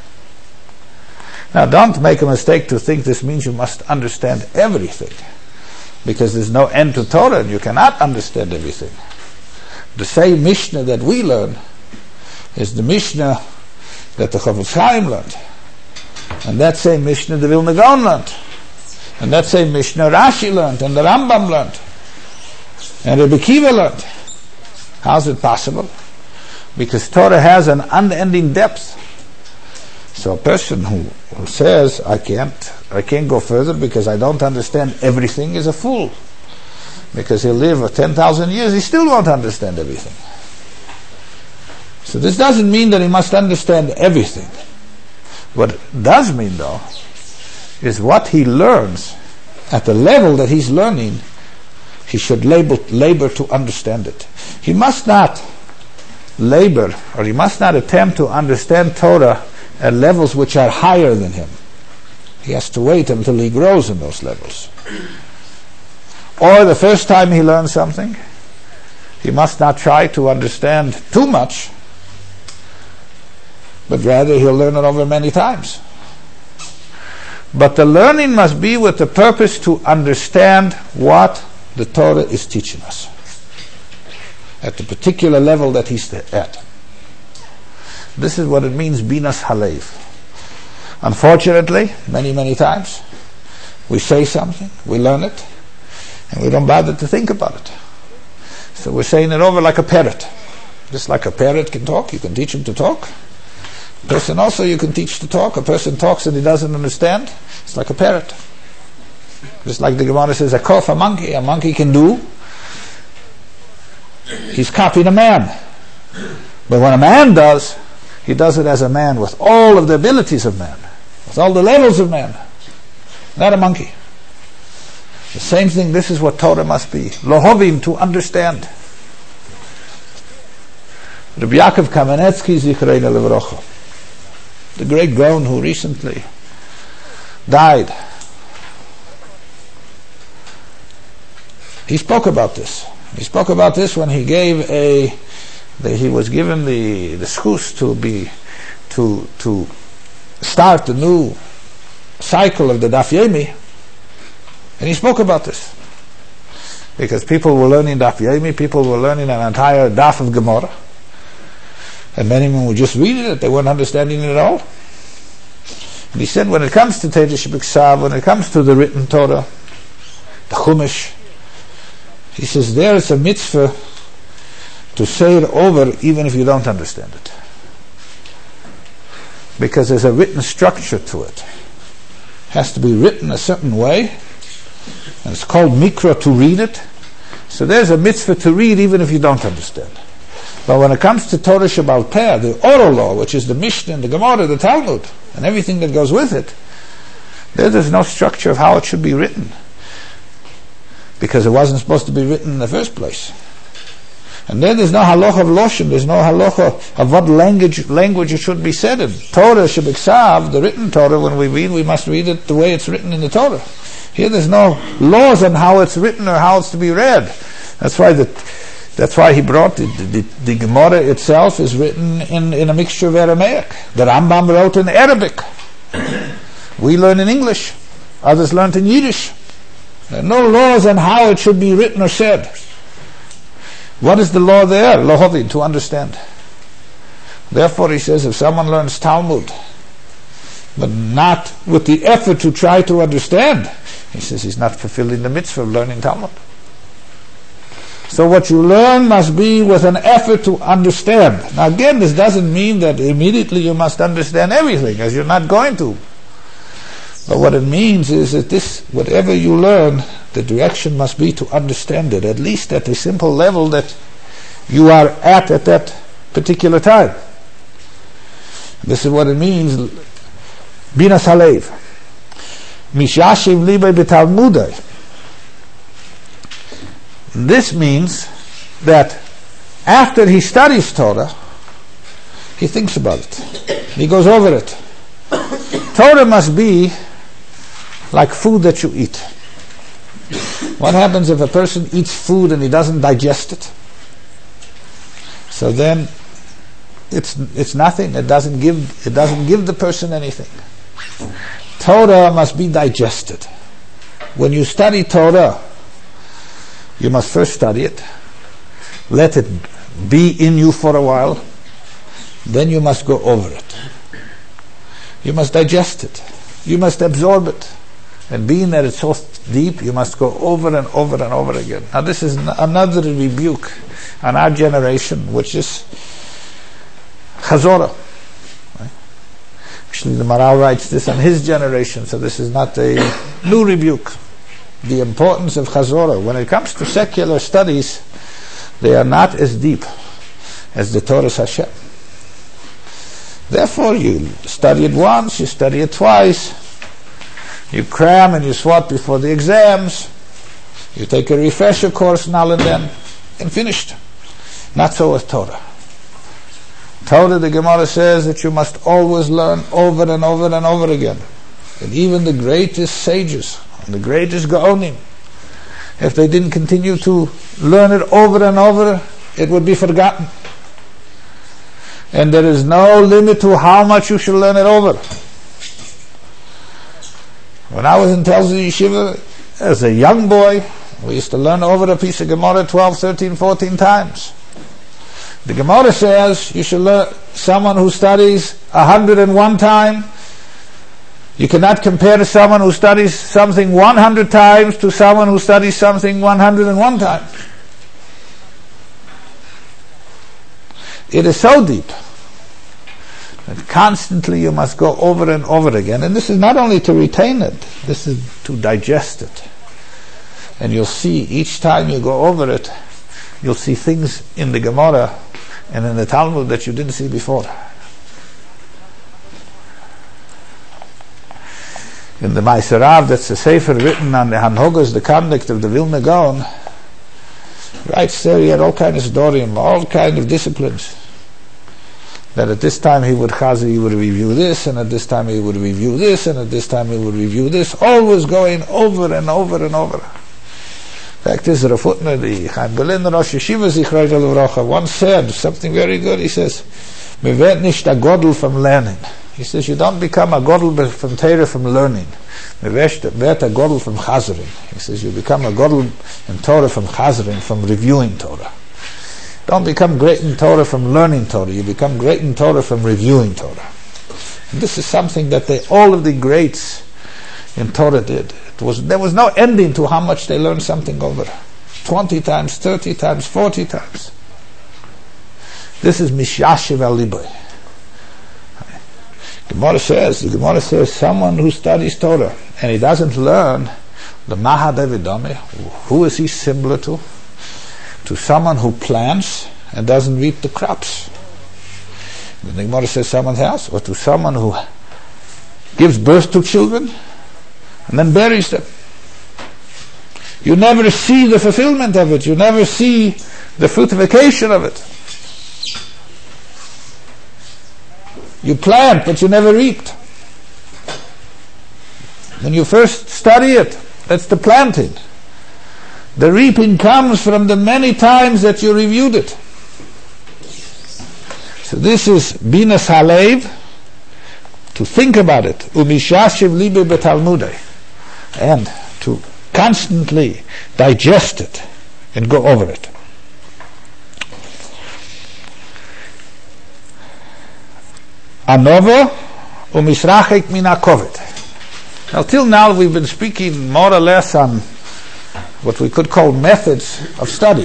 Now, don't make a mistake to think this means you must understand everything, because there's no end to Torah and you cannot understand everything. The same Mishnah that we learn is the Mishnah that the Chofetz Chaim learned, and that same Mishnah the Vilna Gaon learned, and that same Mishnah Rashi learned, and the Rambam learned, and Rebbe Kiva learned. How is it possible? Because Torah has an unending depth. So a person who says, I can't go further because I don't understand everything, is a fool. Because he'll live 10,000 years, he still won't understand everything. So this doesn't mean that he must understand everything. What it does mean, though, is what he learns, at the level that he's learning, he should labor to understand it. He must not labor, or he must not attempt to understand Torah at levels which are higher than him. He has to wait until he grows in those levels. Or the first time he learns something, he must not try to understand too much, but rather he'll learn it over many times. But the learning must be with the purpose to understand what the Torah is teaching us at the particular level that he's at. This is what it means, Binas Halev. Unfortunately, many times, we say something, we learn it, and we don't bother to think about it. So we're saying it over like a parrot. Just like a parrot can talk, you can teach him to talk. A person also you can teach to talk. A person talks and he doesn't understand, it's like a parrot. Just like the Gemara says, a kof, a monkey can do. He's copied a man. But when a man does, he does it as a man with all of the abilities of man, with all the levels of man, not a monkey. The same thing, this is what Torah must be. Lohovim, to understand. Rabbi Yaakov Kamenetsky, Zichreinu Levrocha, the great Gaon who recently died, he spoke about this. He spoke about this when he gave he was given the schus to start the new cycle of the Daf Yomi, and he spoke about this because people were learning Daf Yomi, people were learning an entire Daf of Gemara, and many of them were just reading it, they weren't understanding it at all. And he said, when it comes to Teresh B'Ksav, when it comes to the written Torah, the Chumash, he says there is a mitzvah to say it over even if you don't understand it, because there's a written structure to it. It has to be written a certain way, and it's called mikra, to read it. So there's a mitzvah to read even if you don't understand. But when it comes to Torah Shebaal Peh, the oral law, which is the Mishnah and the Gemara, the Talmud, and everything that goes with it, there's no structure of how it should be written, because it wasn't supposed to be written in the first place. And then there's no halacha of loshen, there's no halacha of what language it should be said in. Torah Shebiksav, the written Torah, when we read, we must read it the way it's written in the Torah. Here there's no laws on how it's written or how it's to be read. That's why he brought the Gemara itself is written in a mixture of Aramaic. The Rambam wrote in Arabic. We learn in English. Others learned in Yiddish. There are no laws on how it should be written or said. What is the law there? Lohovin, to understand. Therefore, he says, if someone learns Talmud, but not with the effort to try to understand, he says he's not fulfilling the mitzvah of learning Talmud. So what you learn must be with an effort to understand. Now again, this doesn't mean that immediately you must understand everything, as you're not going to. But what it means is that whatever you learn, the direction must be to understand it, at least at the simple level that you are at that particular time. This is what it means, Binas Halev. Mishashiv Libay B'Talmudai. This means that after he studies Torah, he thinks about it. He goes over it. Torah must be like food that you eat. What happens if a person eats food and he doesn't digest it? So then it's nothing. It doesn't give the person anything. Torah must be digested. When you study Torah, you must first study it, let it be in you for a while, then you must go over it. You must digest it. You must absorb it. And being that it's so deep, you must go over and over and over again. Now this is another rebuke on our generation, which is Chazorah. Right? Actually, the Maral writes this on his generation, so this is not a new rebuke. The importance of Chazorah. When it comes to secular studies, they are not as deep as the Torah Hashem. Therefore, you study it once, you study it twice, you cram and you swat before the exams, you take a refresher course now and then, and finished. Not so with Torah. Torah, the Gemara says that you must always learn over and over and over again. And even the greatest sages, the greatest Gaonim, if they didn't continue to learn it over and over, it would be forgotten. And there is no limit to how much you should learn it over. When I was in Tel Ziv Yeshiva, as a young boy, we used to learn over a piece of Gemara 12, 13, 14 times. The Gemara says you should learn, someone who studies 101 times, you cannot compare someone who studies something 100 times to someone who studies something 101 times. It is so deep that constantly you must go over and over again. And this is not only to retain it, this is to digest it. And you'll see, each time you go over it, you'll see things in the Gemara and in the Talmud that you didn't see before. In the Ma'aser Rav, that's a sefer written on the Hanhogas, the conduct of the Vilna Gaon, writes there he had all kinds of dorim, all kinds of disciplines. That at this time he would review this, and at this time he would review this, and at this time he would review this, always going over and over and over. In fact, this Rav Hutner, the Chaim Berlin Rosh Yeshiva Zichrei Levracha, once said something very good. He says, "Me wird nicht a Godel from learning." He says, you don't become a Godel from Torah from learning. Me wird a Godel from Chazering. He says, you become a Godel in Torah from Chazering, from reviewing Torah. Don't become great in Torah from learning Torah. You become great in Torah from reviewing Torah. And this is something that all of the greats in Torah did. There was no ending to how much they learned something over. 20 times, 30 times, 40 times. This is Mishashiv al-Liboy. The Gemara says someone who studies Torah and he doesn't learn the Maha Davidami, who is he similar to? To someone who plants and doesn't reap the crops. The Gemara says someone else, or to someone who gives birth to children and then buries them. You never see the fulfillment of it. You never see the fructification of it. You plant, but you never reaped. When you first study it, that's the planting. The reaping comes from the many times that you reviewed it. So this is Binas Halev, to think about it, Umishashiv Libe Betalmudei, and to constantly digest it and go over it. Anova umisrachek min hakovet. Now, till now we've been speaking more or less on what we could call methods of study.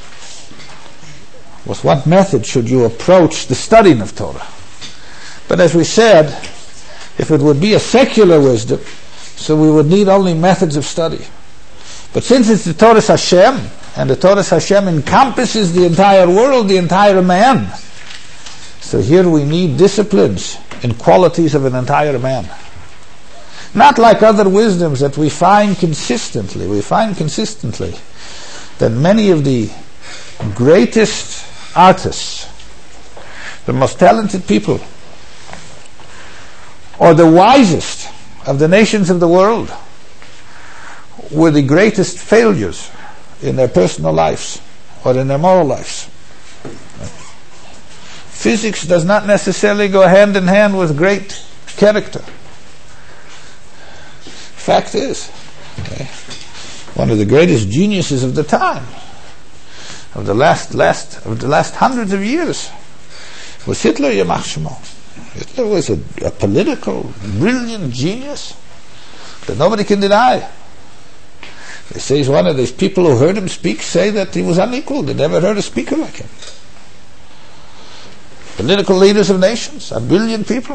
With what method should you approach the studying of Torah? But as we said, if it would be a secular wisdom, so we would need only methods of study. But since it's the Torah Hashem, and the Torah Hashem encompasses the entire world, the entire man, so here we need disciplines and qualities of an entire man. Not like other wisdoms that we find consistently. We find consistently that many of the greatest artists, the most talented people, or the wisest of the nations of the world were the greatest failures in their personal lives or in their moral lives. Physics does not necessarily go hand in hand with great character. Fact is, one of the greatest geniuses of the time, of the last hundreds of years, was Hitler. Yamach Shemo. Hitler was a political, brilliant genius that nobody can deny. They say he's one of these people who heard him speak say that he was unequal. They never heard a speaker like him. Political leaders of nations, a billion people.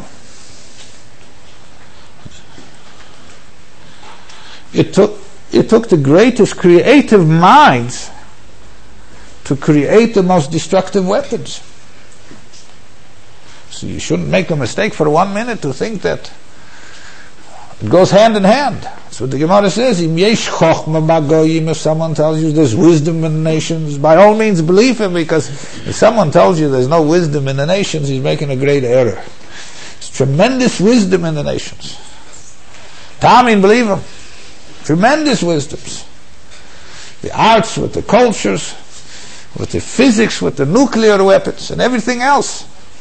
It took the greatest creative minds to create the most destructive weapons. So you shouldn't make a mistake for 1 minute to think that it goes hand in hand. That's what the Gemara says. If someone tells you there's wisdom in the nations, by all means believe him, because if someone tells you there's no wisdom in the nations, he's making a great error. There's tremendous wisdom in the nations. Tamin, believe him. Tremendous wisdoms. The arts with the cultures, with the physics, with the nuclear weapons, and everything else.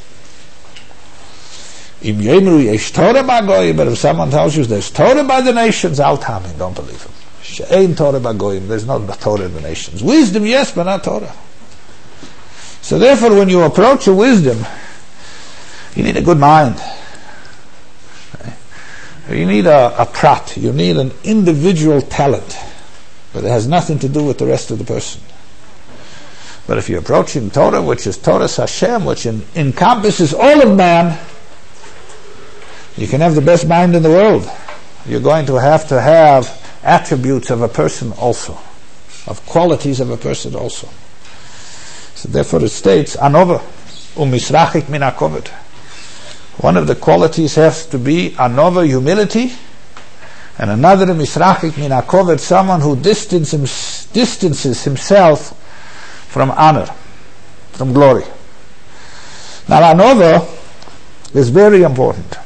But if someone tells you there's Torah by the nations, al tamin, don't believe him. She'ein Torah b'goyim, there's no Torah in the nations. Wisdom, yes, but not Torah. So therefore, when you approach a wisdom, you need a good mind. You need a prat. You need an individual talent, but it has nothing to do with the rest of the person. But if you're approaching Torah, which is Torah Hashem, which encompasses all of man, you can have the best mind in the world. You're going to have attributes of a person also, of qualities of a person also. So therefore it states, Anova umisrachik min hakoved. One of the qualities has to be Anova, humility, and another misrachik min hakoved, someone who distances himself from honor, from glory. Now Anova is very important.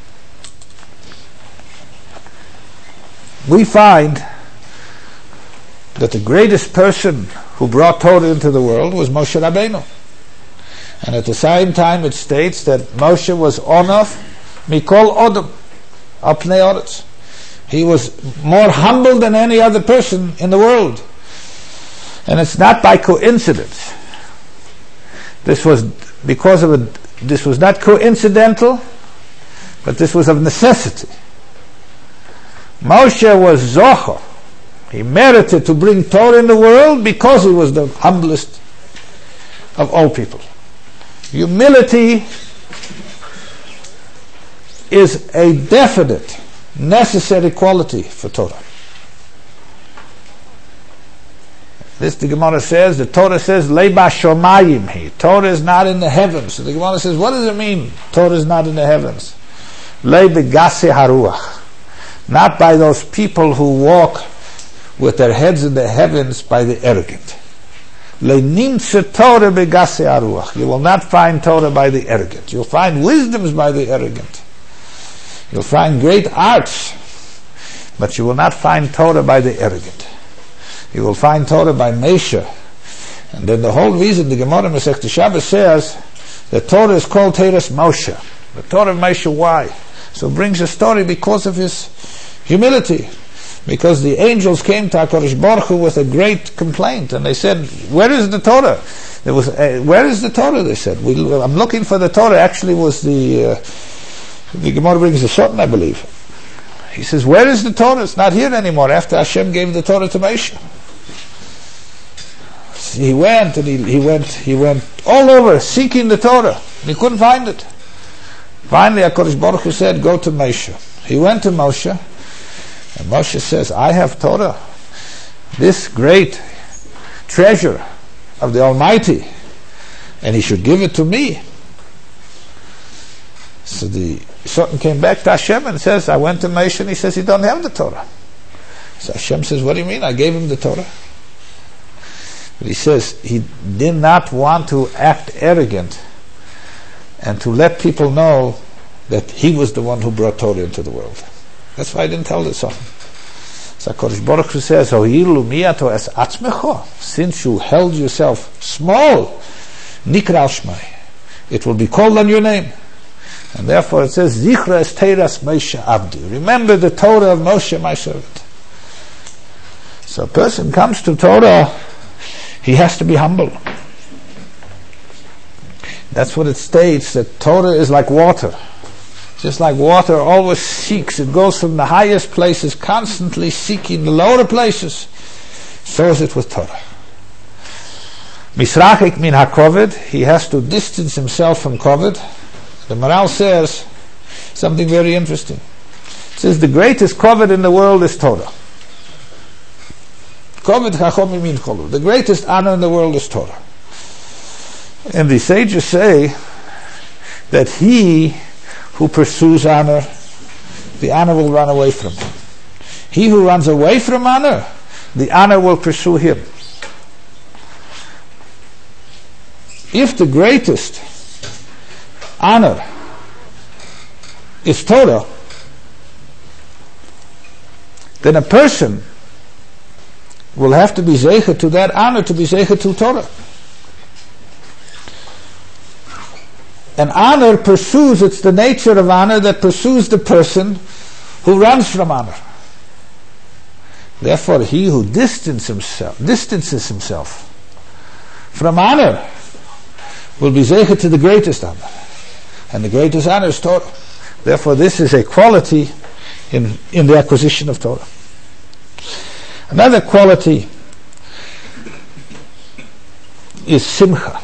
We find that the greatest person who brought Torah into the world was Moshe Rabbeinu. And at the same time it states that Moshe was Onof Mikol Odom Al Pnei Oretz. He was more humble than any other person in the world. And it's not by coincidence. This was not coincidental, but this was of necessity. Moshe was Zocher. He merited to bring Torah in the world because he was the humblest of all people. Humility is a definite, necessary quality for Torah. This the Gemara says, the Torah says, Leiba Shomayim Hi. Torah is not in the heavens. So the Gemara says, what does it mean, Torah is not in the heavens? Leiba Gase Haruach. Not by those people who walk with their heads in the heavens by the arrogant. You will not find Torah by the arrogant. You'll find wisdoms by the arrogant. You'll find great arts, but you will not find Torah by the arrogant. You will find Torah by Moshe. And then the whole reason the Gemara Masechta Shabbos says that Torah is called Teras Moshe. The Torah of Moshe, why? So it brings a story because of his humility. Because the angels came to HaKadosh Baruch Hu with a great complaint, and they said, where is the Torah? Where is the Torah? They said, I'm looking for the Torah. Actually was the Gemara brings the Sotn, I believe. He says, where is the Torah? It's not here anymore after Hashem gave the Torah to Moshe. He went and he went all over seeking the Torah, and he couldn't find it. Finally HaKadosh Baruch Hu said, go to Moshe. He went to Moshe, and Moshe says, I have Torah, this great treasure of the Almighty, and he should give it to me. So the Satan came back to Hashem and says, I went to Moshe, and he says he don't have the Torah. So Hashem says, what do you mean? I gave him the Torah. But he says he did not want to act arrogant and to let people know that he was the one who brought Torah into the world. That's why I didn't tell the Satan. So HaKadosh Baruch Hu says, since you held yourself small, Nikra Shmai, it will be called on your name. And therefore it says, Zichra es Teiras Moshe Abdi. Remember the Torah of Moshe, my servant. So a person comes to Torah, he has to be humble. That's what it states, that Torah is like water. Just like water always seeks, it goes from the highest places, constantly seeking the lower places. So is it with Torah. Misrachik min hakoved, he has to distance himself from koved. The Maral says something very interesting. It says the greatest koved in the world is Torah. Koved chachom min cholu. The greatest honor in the world is Torah. And the sages say that he who pursues honor, the honor will run away from him. He who runs away from honor, the honor will pursue him. If the greatest honor is Torah, then a person will have to be zeicher to that honor, to be zeicher to Torah. And honor pursues, it's the nature of honor that pursues the person who runs from honor. Therefore, he who distances himself from honor will be zeicher to the greatest honor. And the greatest honor is Torah. Therefore, this is a quality in the acquisition of Torah. Another quality is simcha.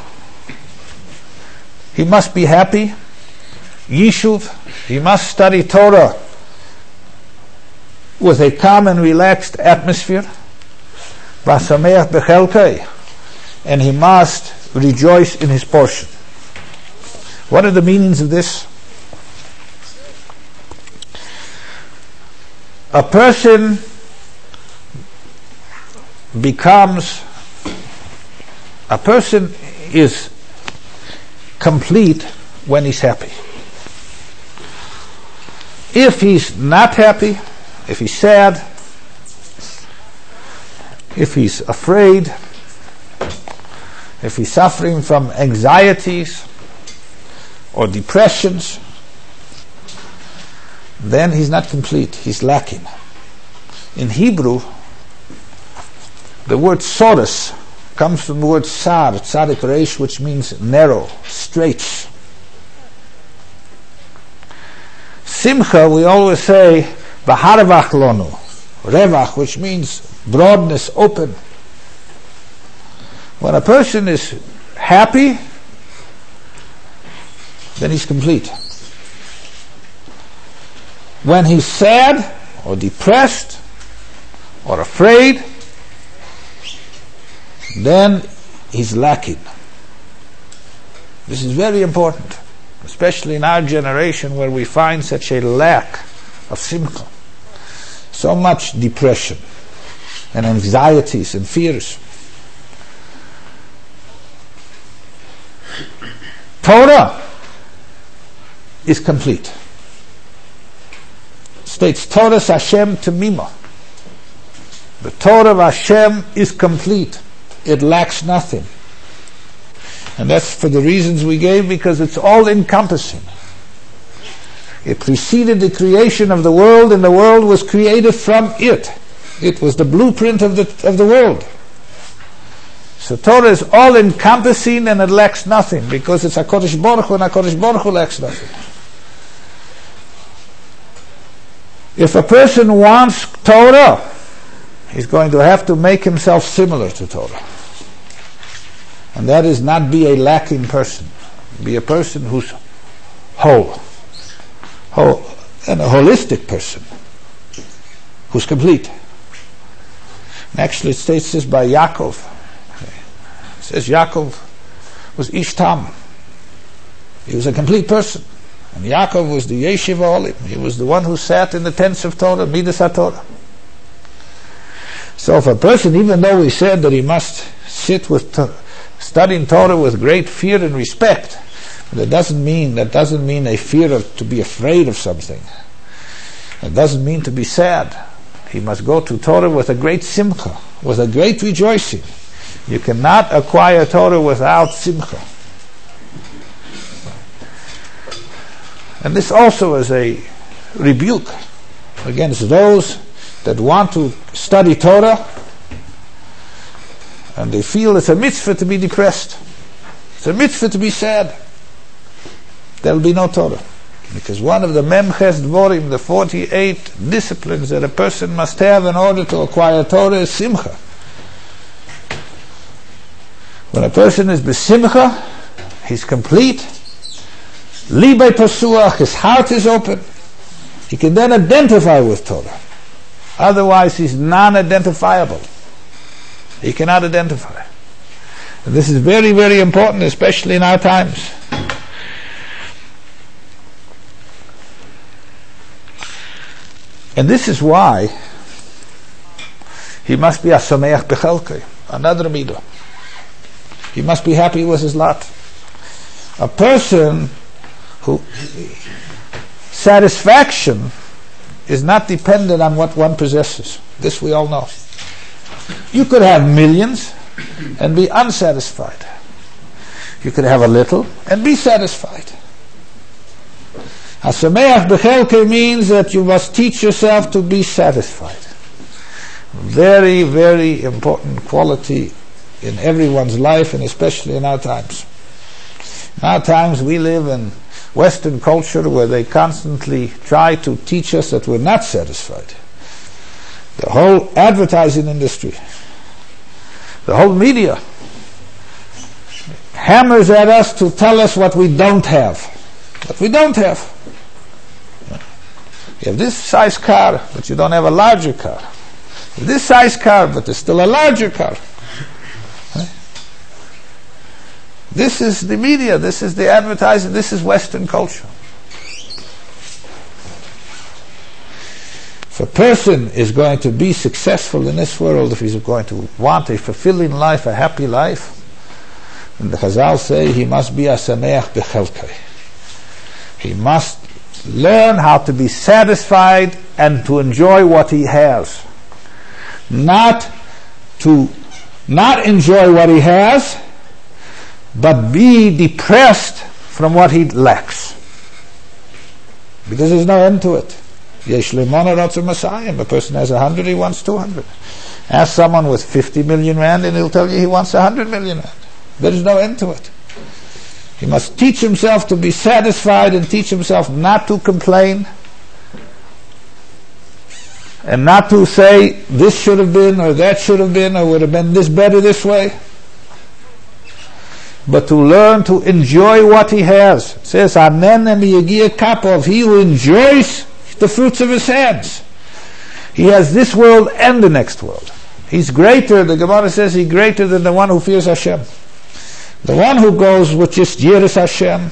He must be happy, yishuv, he must study Torah with a calm and relaxed atmosphere, v'sameach bechelkei, and he must rejoice in his portion. What are the meanings of this? A person is complete when he's happy. If he's not happy, if he's sad, if he's afraid, if he's suffering from anxieties or depressions, then he's not complete, he's lacking. In Hebrew, the word soros comes from the word sar, tzadik reish, which means narrow, straits. Simcha, we always say, v'harvach lonu, revach, which means broadness, open. When a person is happy, then he's complete. When he's sad or depressed or afraid, then he's lacking. This is very important, especially in our generation where we find such a lack of simcha, so much depression and anxieties and fears. Torah is complete. States Torah Hashem Temima. The Torah of Hashem is complete. It lacks nothing. And that's for the reasons we gave, because it's all encompassing. It preceded the creation of the world, and the world was created from it. It was the blueprint of the world. So Torah is all encompassing, and it lacks nothing, because it's HaKadosh Baruch Hu, and HaKadosh Baruch Hu lacks nothing. If a person wants Torah, he's going to have to make himself similar to Torah. And that is not be a lacking person. Be a person who's whole, and a holistic person, who's complete. And actually it states this by Yaakov. It says Yaakov was Ish Tam. He was a complete person. And Yaakov was the Yeshiva Olim. He was the one who sat in the tents of Torah, Midas HaTorah. So if a person, even though we said that he must sit with studying Torah with great fear and respect, that doesn't mean a fear of to be afraid of something. It doesn't mean to be sad. He must go to Torah with a great simcha, with a great rejoicing. You cannot acquire Torah without simcha. And this also is a rebuke against those that want to study Torah and they feel it's a mitzvah to be depressed. It's a mitzvah to be sad. There will be no Torah. Because one of the Memches Dvorim, the 48 disciplines that a person must have in order to acquire Torah, is simcha. When a person is besimcha, he's complete. Libay Pasuach, his heart is open. He can then identify with Torah. Otherwise, he's non-identifiable. He cannot identify. And this is very, very important, especially in our times. And this is why he must be a someach bechelkei, another midah. He must be happy with his lot. A person who satisfaction is not dependent on what one possesses. This we all know. You could have millions and be unsatisfied. You could have a little and be satisfied. Hasameach bechelkei means that you must teach yourself to be satisfied. Very, very important quality in everyone's life, and especially in our times. In our times we live in Western culture where they constantly try to teach us that we're not satisfied. The whole advertising industry, the whole media hammers at us to tell us what we don't have. What we don't have. You have this size car, but you don't have a larger car. You have this size car, but there's still a larger car. Right? This is the media, this is the advertising, this is Western culture. If a person is going to be successful in this world, if he's going to want a fulfilling life, a happy life, then the Chazal say he must be a sameach bechelkai. He must learn how to be satisfied and to enjoy what he has. Not enjoy what he has, but be depressed from what he lacks. Because there's no end to it. Yesh lemona rotzer masayim. A person has 100, he wants 200. Ask someone with 50 million rand and he'll tell you he wants 100 million rand. There is no end to it. He must teach himself to be satisfied and teach himself not to complain and not to say this should have been or that should have been or would have been this better this way, but to learn to enjoy what he has. It says, Anen miyagia kapov, he who enjoys the fruits of his hands. He has this world and the next world. He's greater, the Gemara says, he's greater than the one who fears Hashem. The one who goes with just Yiras Hashem,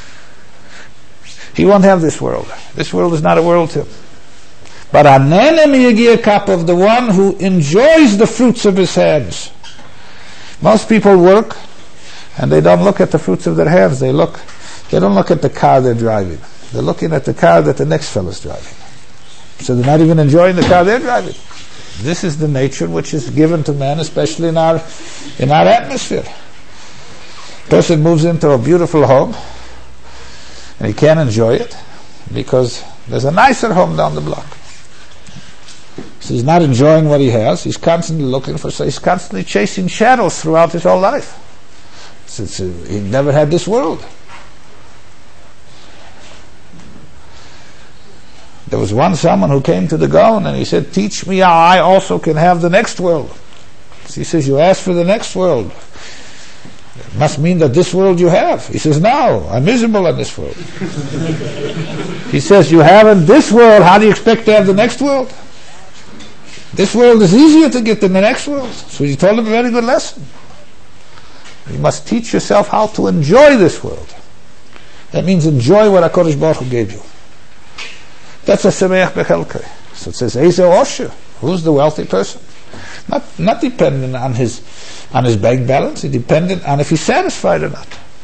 he won't have this world. This world is not a world to him. But Anenem Yagia Kap, of the one who enjoys the fruits of his hands. Most people work and they don't look at the fruits of their hands. They don't look at the car they're driving. They're looking at the car that the next fellow's driving. So they're not even enjoying the car they're driving. This is the nature which is given to man, especially in our atmosphere. Person moves into a beautiful home and he can't enjoy it because there's a nicer home down the block. So he's not enjoying what he has. He's constantly looking for, so he's constantly chasing shadows throughout his whole life. He never had this world. There was someone who came to the Gaon and he said, teach me how I also can have the next world. So he says, you ask for the next world. It must mean that this world you have. He says, no, I'm miserable in this world. He says, you have in this world, how do you expect to have the next world? This world is easier to get than the next world. So he told him a very good lesson. You must teach yourself how to enjoy this world. That means enjoy what HaKadosh Baruch Hu gave you. That's a Sameach Bechelkai. So it says, Eise Osher, who's the wealthy person? Not dependent on his bank balance, he's dependent on if he's satisfied or not.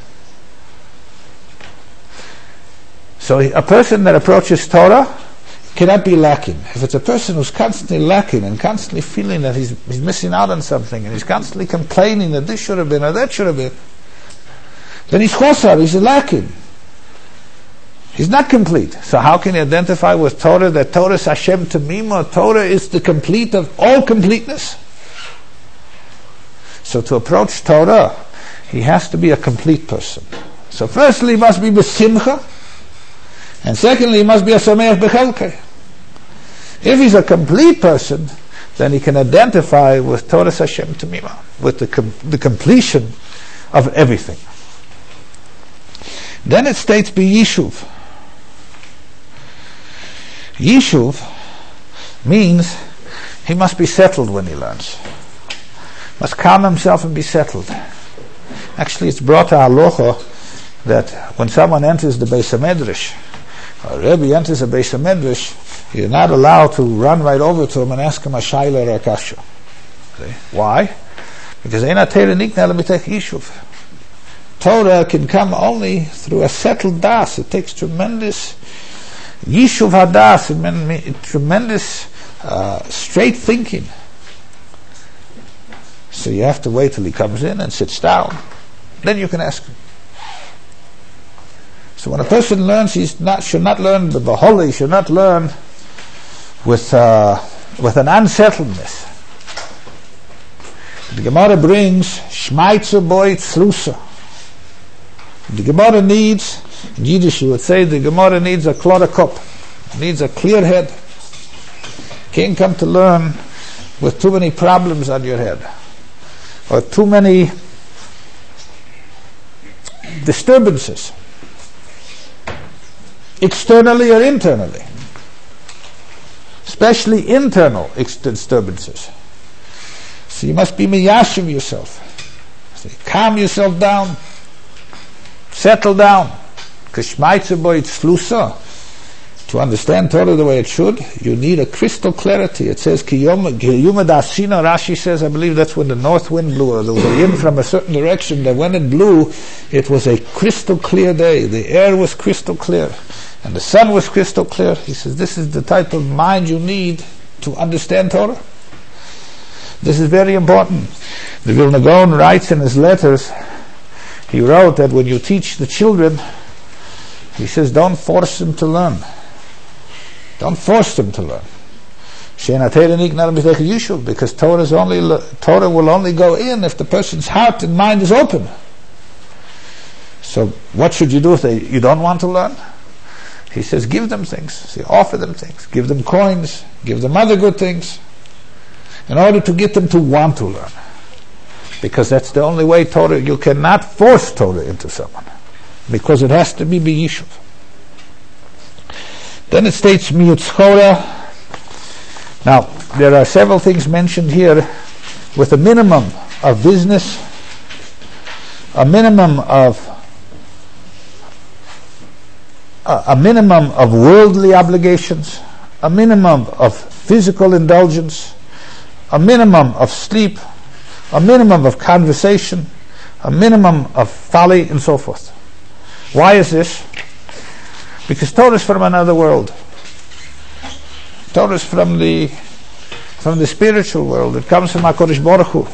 So a person that approaches Torah cannot be lacking. If it's a person who's constantly lacking and constantly feeling that he's missing out on something and he's constantly complaining that this should have been or that should have been, then he's chosar, he's lacking. He's not complete. So how can he identify with Torah that Torah is Hashem Tamima? Torah is the complete of all completeness. So to approach Torah, he has to be a complete person. So firstly, he must be b'simcha, and secondly, he must be a sameach b'chelkei. If he's a complete person, then he can identify with Torah Hashem Tamima, with the completion of everything. Then it states b'yishuv. Yishuv means he must be settled when he learns. Must calm himself and be settled. Actually, it's brought to halacha that when someone enters the Beis HaMedrash, or a Rebbe enters a Beis HaMedrash, you're not allowed to run right over to him and ask him a shayla or a kasha. Why? Because Eina Teira Nikna L'mitech Yishuv. Torah can come only through a settled das. It takes tremendous Yishuv Hadas, tremendous straight thinking. So you have to wait till he comes in and sits down. Then you can ask him. So when a person learns, should not learn with the he should not learn with an unsettledness. The Gemara brings Shmaitzer Boy Tzlusa. The Gemara needs, in Yiddish you would say, the Gemara needs a klare kop, needs a clear head. Can't come to learn with too many problems on your head, or too many disturbances, externally or internally. especially internal disturbances. So you must be miyashiv yourself. So calm yourself down, settle down. To understand Torah the way it should, you need a crystal clarity. It says, Rashi says, I believe that's when the north wind blew, or there was a wind from a certain direction, that when it blew, it was a crystal clear day. The air was crystal clear, and the sun was crystal clear. He says, this is the type of mind you need to understand Torah. This is very important. The Vilna Gaon writes in his letters, he wrote that when you teach the children, he says, don't force them to learn. Don't force them to learn. Because Torah will only go in if the person's heart and mind is open. So what should you do if you don't want to learn? He says, give them things. So offer them things. Give them coins. Give them other good things, in order to get them to want to learn. Because that's the only way Torah, you cannot force Torah into someone, because it has to be b'yishuv. Then it states miutzchora. Now, there are several things mentioned here with a minimum of business, a minimum of worldly obligations, a minimum of physical indulgence, a minimum of sleep, a minimum of conversation, a minimum of folly, and so forth. Why is this? Because Torah is from another world. Torah is from the spiritual world. It comes from HaKadosh Baruch Hu.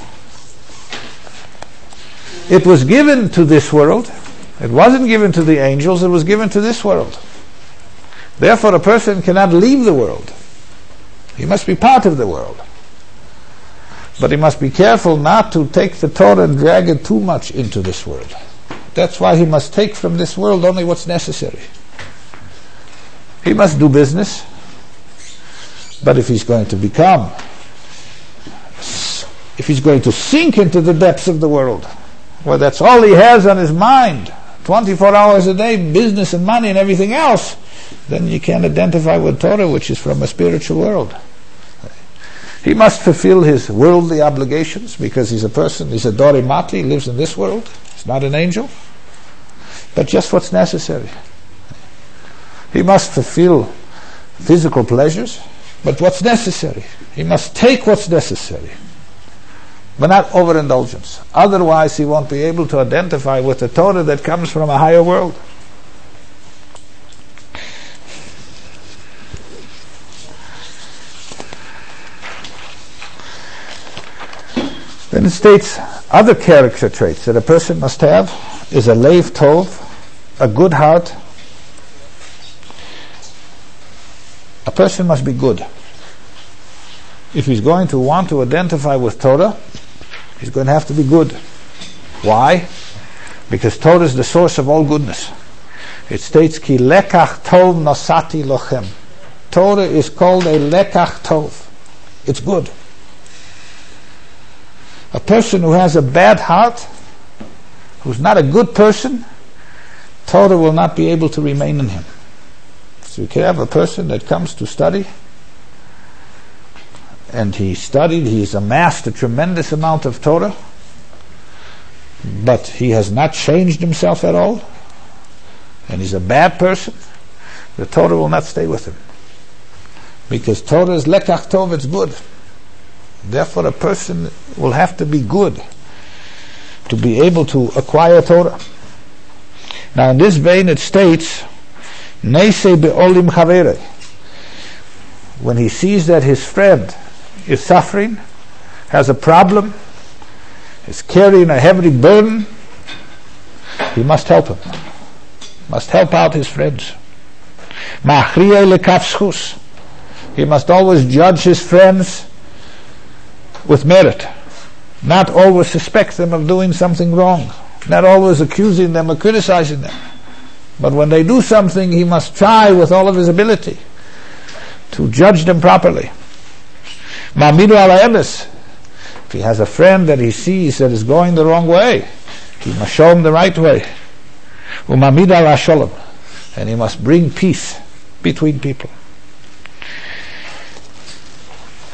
It was given to this world. It wasn't given to the angels. It was given to this world. Therefore, a person cannot leave the world. He must be part of the world. But he must be careful not to take the Torah and drag it too much into this world. That's why he must take from this world only what's necessary. He must do business, but if he's going to sink into the depths of the world, where that's all he has on his mind, 24 hours a day, business and money and everything else, then you can't identify with Torah, which is from a spiritual world. He must fulfill his worldly obligations, because he's a person, he's a Dori Mati, he lives in this world, he's not an angel, but just what's necessary. He must fulfill physical pleasures, but what's necessary. He must take what's necessary, but not overindulgence. Otherwise, he won't be able to identify with the Torah that comes from a higher world. Then it states other character traits that a person must have is a leiv tov, a good heart. A person must be good. If he's going to want to identify with Torah, he's going to have to be good. Why? Because Torah is the source of all goodness. It states, Ki lekach tov nosati lochem. Torah is called a lekach tov. It's good. A person who has a bad heart, who's not a good person, Torah will not be able to remain in him. So you can have a person that comes to study, and he's amassed a tremendous amount of Torah, but he has not changed himself at all, and he's a bad person. The Torah will not stay with him, because Torah is lekach tov, it's good. Therefore, a person will have to be good to be able to acquire Torah. Now, in this vein, it states, Neisei be'olim chaverei. When he sees that his friend is suffering, has a problem, is carrying a heavy burden, he must help him. Must help out his friends. Ma'achriyei lekaf. He must always judge his friends with merit, not always suspect them of doing something wrong, not always accusing them or criticizing them. But when they do something, he must try with all of his ability to judge them properly. Ma'amidu ala emes. If he has a friend that he sees that is going the wrong way, he must show him the right way. U'ma'amidu ala sholem. And he must bring peace between people.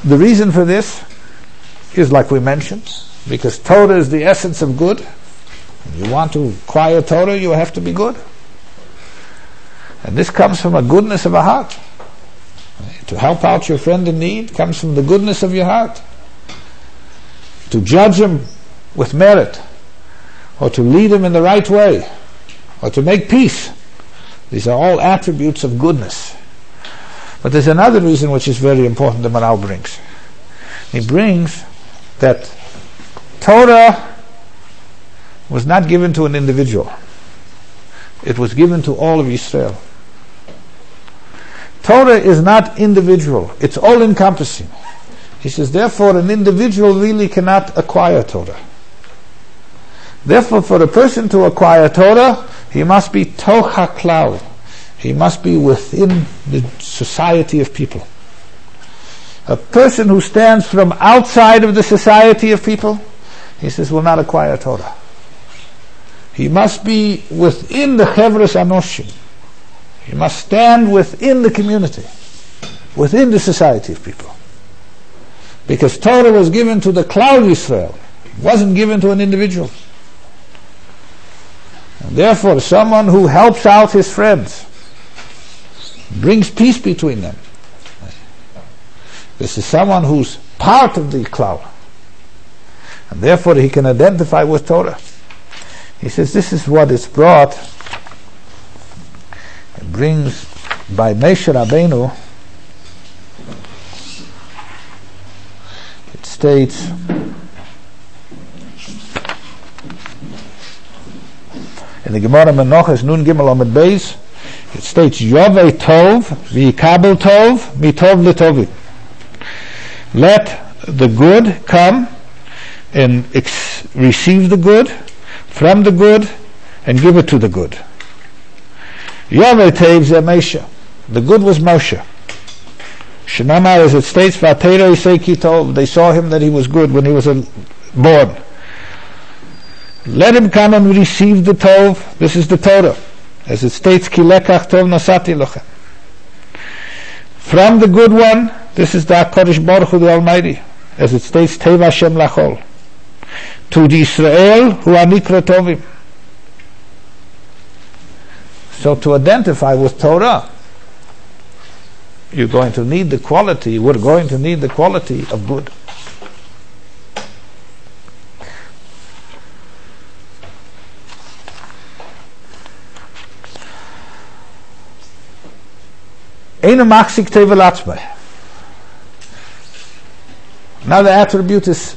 The reason for this is, like we mentioned, because Torah is the essence of good. If you want to acquire Torah, you have to be good. And this comes from a goodness of a heart. To help out your friend in need comes from the goodness of your heart. To judge him with merit, or to lead him in the right way, or to make peace, these are all attributes of goodness. But there's another reason which is very important that Maharal brings. He brings that Torah was not given to an individual. It was given to all of Israel. Torah is not individual. It's all-encompassing. He says, therefore, an individual really cannot acquire Torah. Therefore, for a person to acquire Torah, he must be toch haklal. He must be within the society of people. A person who stands from outside of the society of people, he says, will not acquire Torah. He must be within the Chevras Anoshim. He must stand within the community, within the society of people. Because Torah was given to the Klal Yisrael. It wasn't given to an individual. And therefore, someone who helps out his friends, brings peace between them, this is someone who's part of the Klal. And therefore he can identify with Torah. He says this is what is brought. It brings by Moshe Rabbeinu. It states in the Gemara Menachos Nun Gimel Amud Beis. It states Yovei Tov v'Yikabel Tov mitov l'tovim. Let the good come and receive the good from the good and give it to the good. Yovei Tov ze Moshe. The good was Moshe. Shenamar, as it states, V'ateirai sei ki tov. They saw him that he was good when he was born. Let him come and receive the Tov. This is the Torah. As it states, Ki lekach tov nasati lochem. From the good one, this is the HaKadosh Baruch Hu, the Almighty. As it states, Teva Hashem lachol. To the Israel who are nikra tovim. So to identify with Torah, we're going to need the quality of good. Another attribute is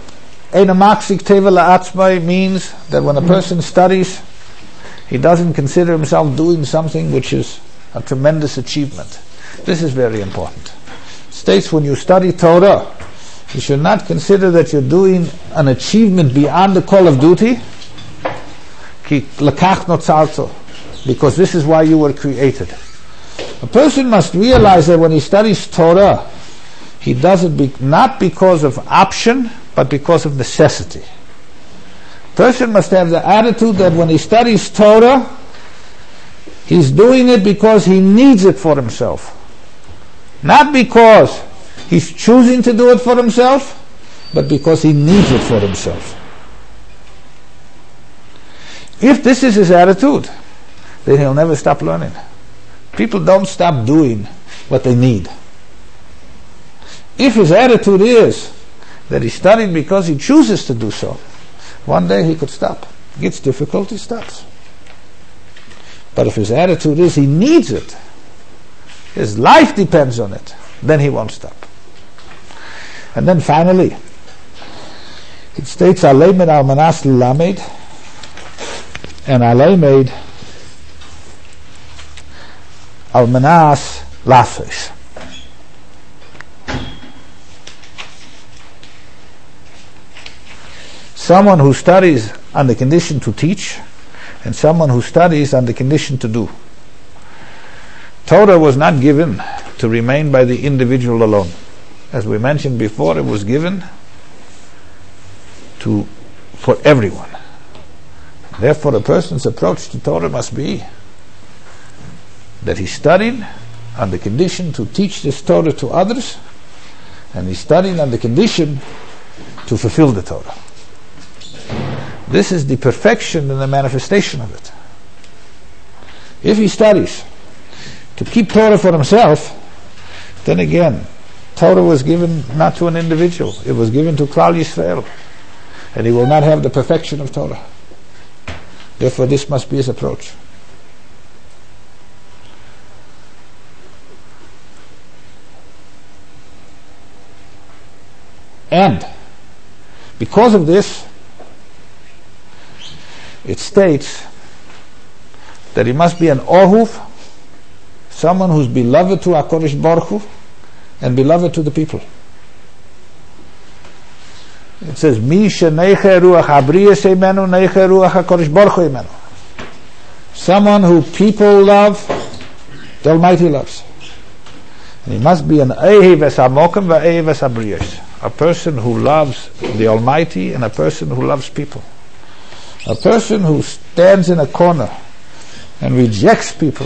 means that when a person studies, he doesn't consider himself doing something which is a tremendous achievement. This is very important. It states when you study Torah, you should not consider that you're doing an achievement beyond the call of duty, because this is why you were created. A person must realize that when he studies Torah, he does it not because of option, but because of necessity. A person must have the attitude that when he studies Torah, he's doing it because he needs it for himself. Not because he's choosing to do it for himself, but because he needs it for himself. If this is his attitude, then he'll never stop learning. People don't stop doing what they need. If his attitude is that he's studying because he chooses to do so, one day he could stop. It gets difficult, he stops. But if his attitude is he needs it, his life depends on it, then he won't stop. And then finally, it states, Aleimed al-manas l'lamed, and Aleimed al-manas lasos. Someone who studies on the condition to teach, and someone who studies on the condition to do. Torah was not given to remain by the individual alone. As we mentioned before, it was given for everyone. Therefore, a person's approach to Torah must be that he studied on the condition to teach this Torah to others, And he's studying on the condition to fulfill the Torah. This is the perfection and the manifestation of it. If he studies to keep Torah for himself, then again, Torah was given not to an individual, it was given to Klal Yisrael, and he will not have the perfection of Torah. Therefore, this must be his approach. And because of this, it states that he must be an ohuv, someone who's beloved to HaKadosh Baruch Hu and beloved to the people. It says, Mi sheneiche ruach habriyas imenu neiche ruach HaKadosh Baruch Hu imenu. Someone who people love, the Almighty loves. And he must be an ehev es hamokim ve'ehev es habriyas, a person who loves the Almighty and a person who loves people. A person who stands in a corner and rejects people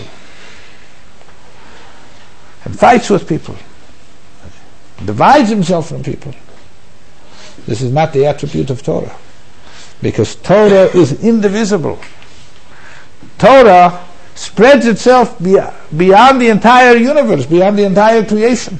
and fights with people, divides himself from people. This is not the attribute of Torah, because Torah is indivisible. Torah spreads itself beyond the entire universe, beyond the entire creation.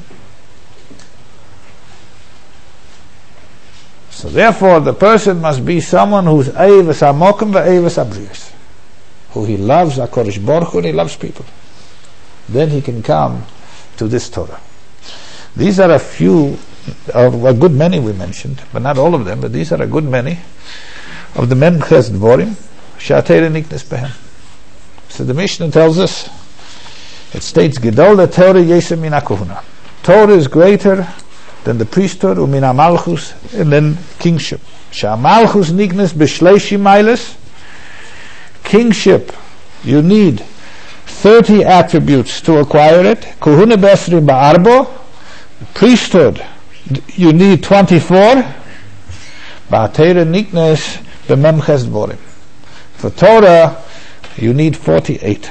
So therefore, the person must be someone who's Eivas HaMokim ve'Eivas HaBriyos, who he loves HaKadosh Baruch Hu and he loves people. Then he can come to this Torah. These are a few, a good many we mentioned, but not all of them, but these are a good many of the Memches Dvorim, She'atera Niknes Behem. So the Mishnah tells us, it states, Gedol Torah Yesem Min HaKohuna. Torah is greater than the priesthood, umin malchus, and then kingship. Malchus niknes b'shleishi mailes. Kingship, you need 30 attributes to acquire it. Kohuna besri ba'arbo. Priesthood, you need 24. Ba'atera niknes b'memches dvorim. For Torah, you need 48.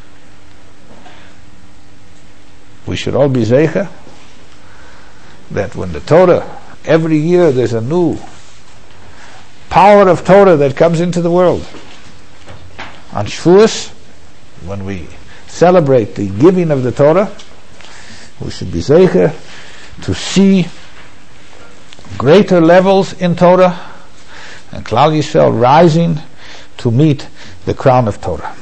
We should all be zeicha that when the Torah, every year there's a new power of Torah that comes into the world. On Shavuos, when we celebrate the giving of the Torah, we should be zeicher to see greater levels in Torah and Klal Yisrael rising to meet the crown of Torah.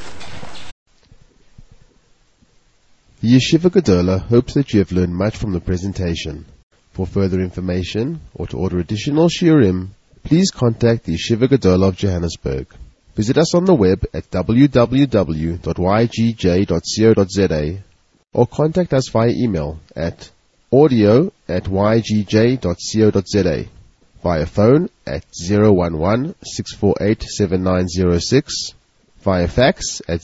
The Yeshiva Gedola hopes that you have learned much from the presentation. For further information or to order additional shiurim, please contact the Yeshiva Gedola of Johannesburg. Visit us on the web at www.ygj.co.za or contact us via email at audio@ygj.co.za, via phone at 011-648-7906, via fax at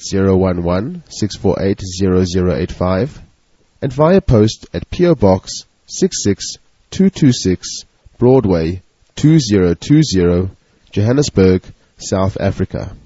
011-648-0085, and via post at P.O. Box 66226 Broadway 2020, Johannesburg, South Africa.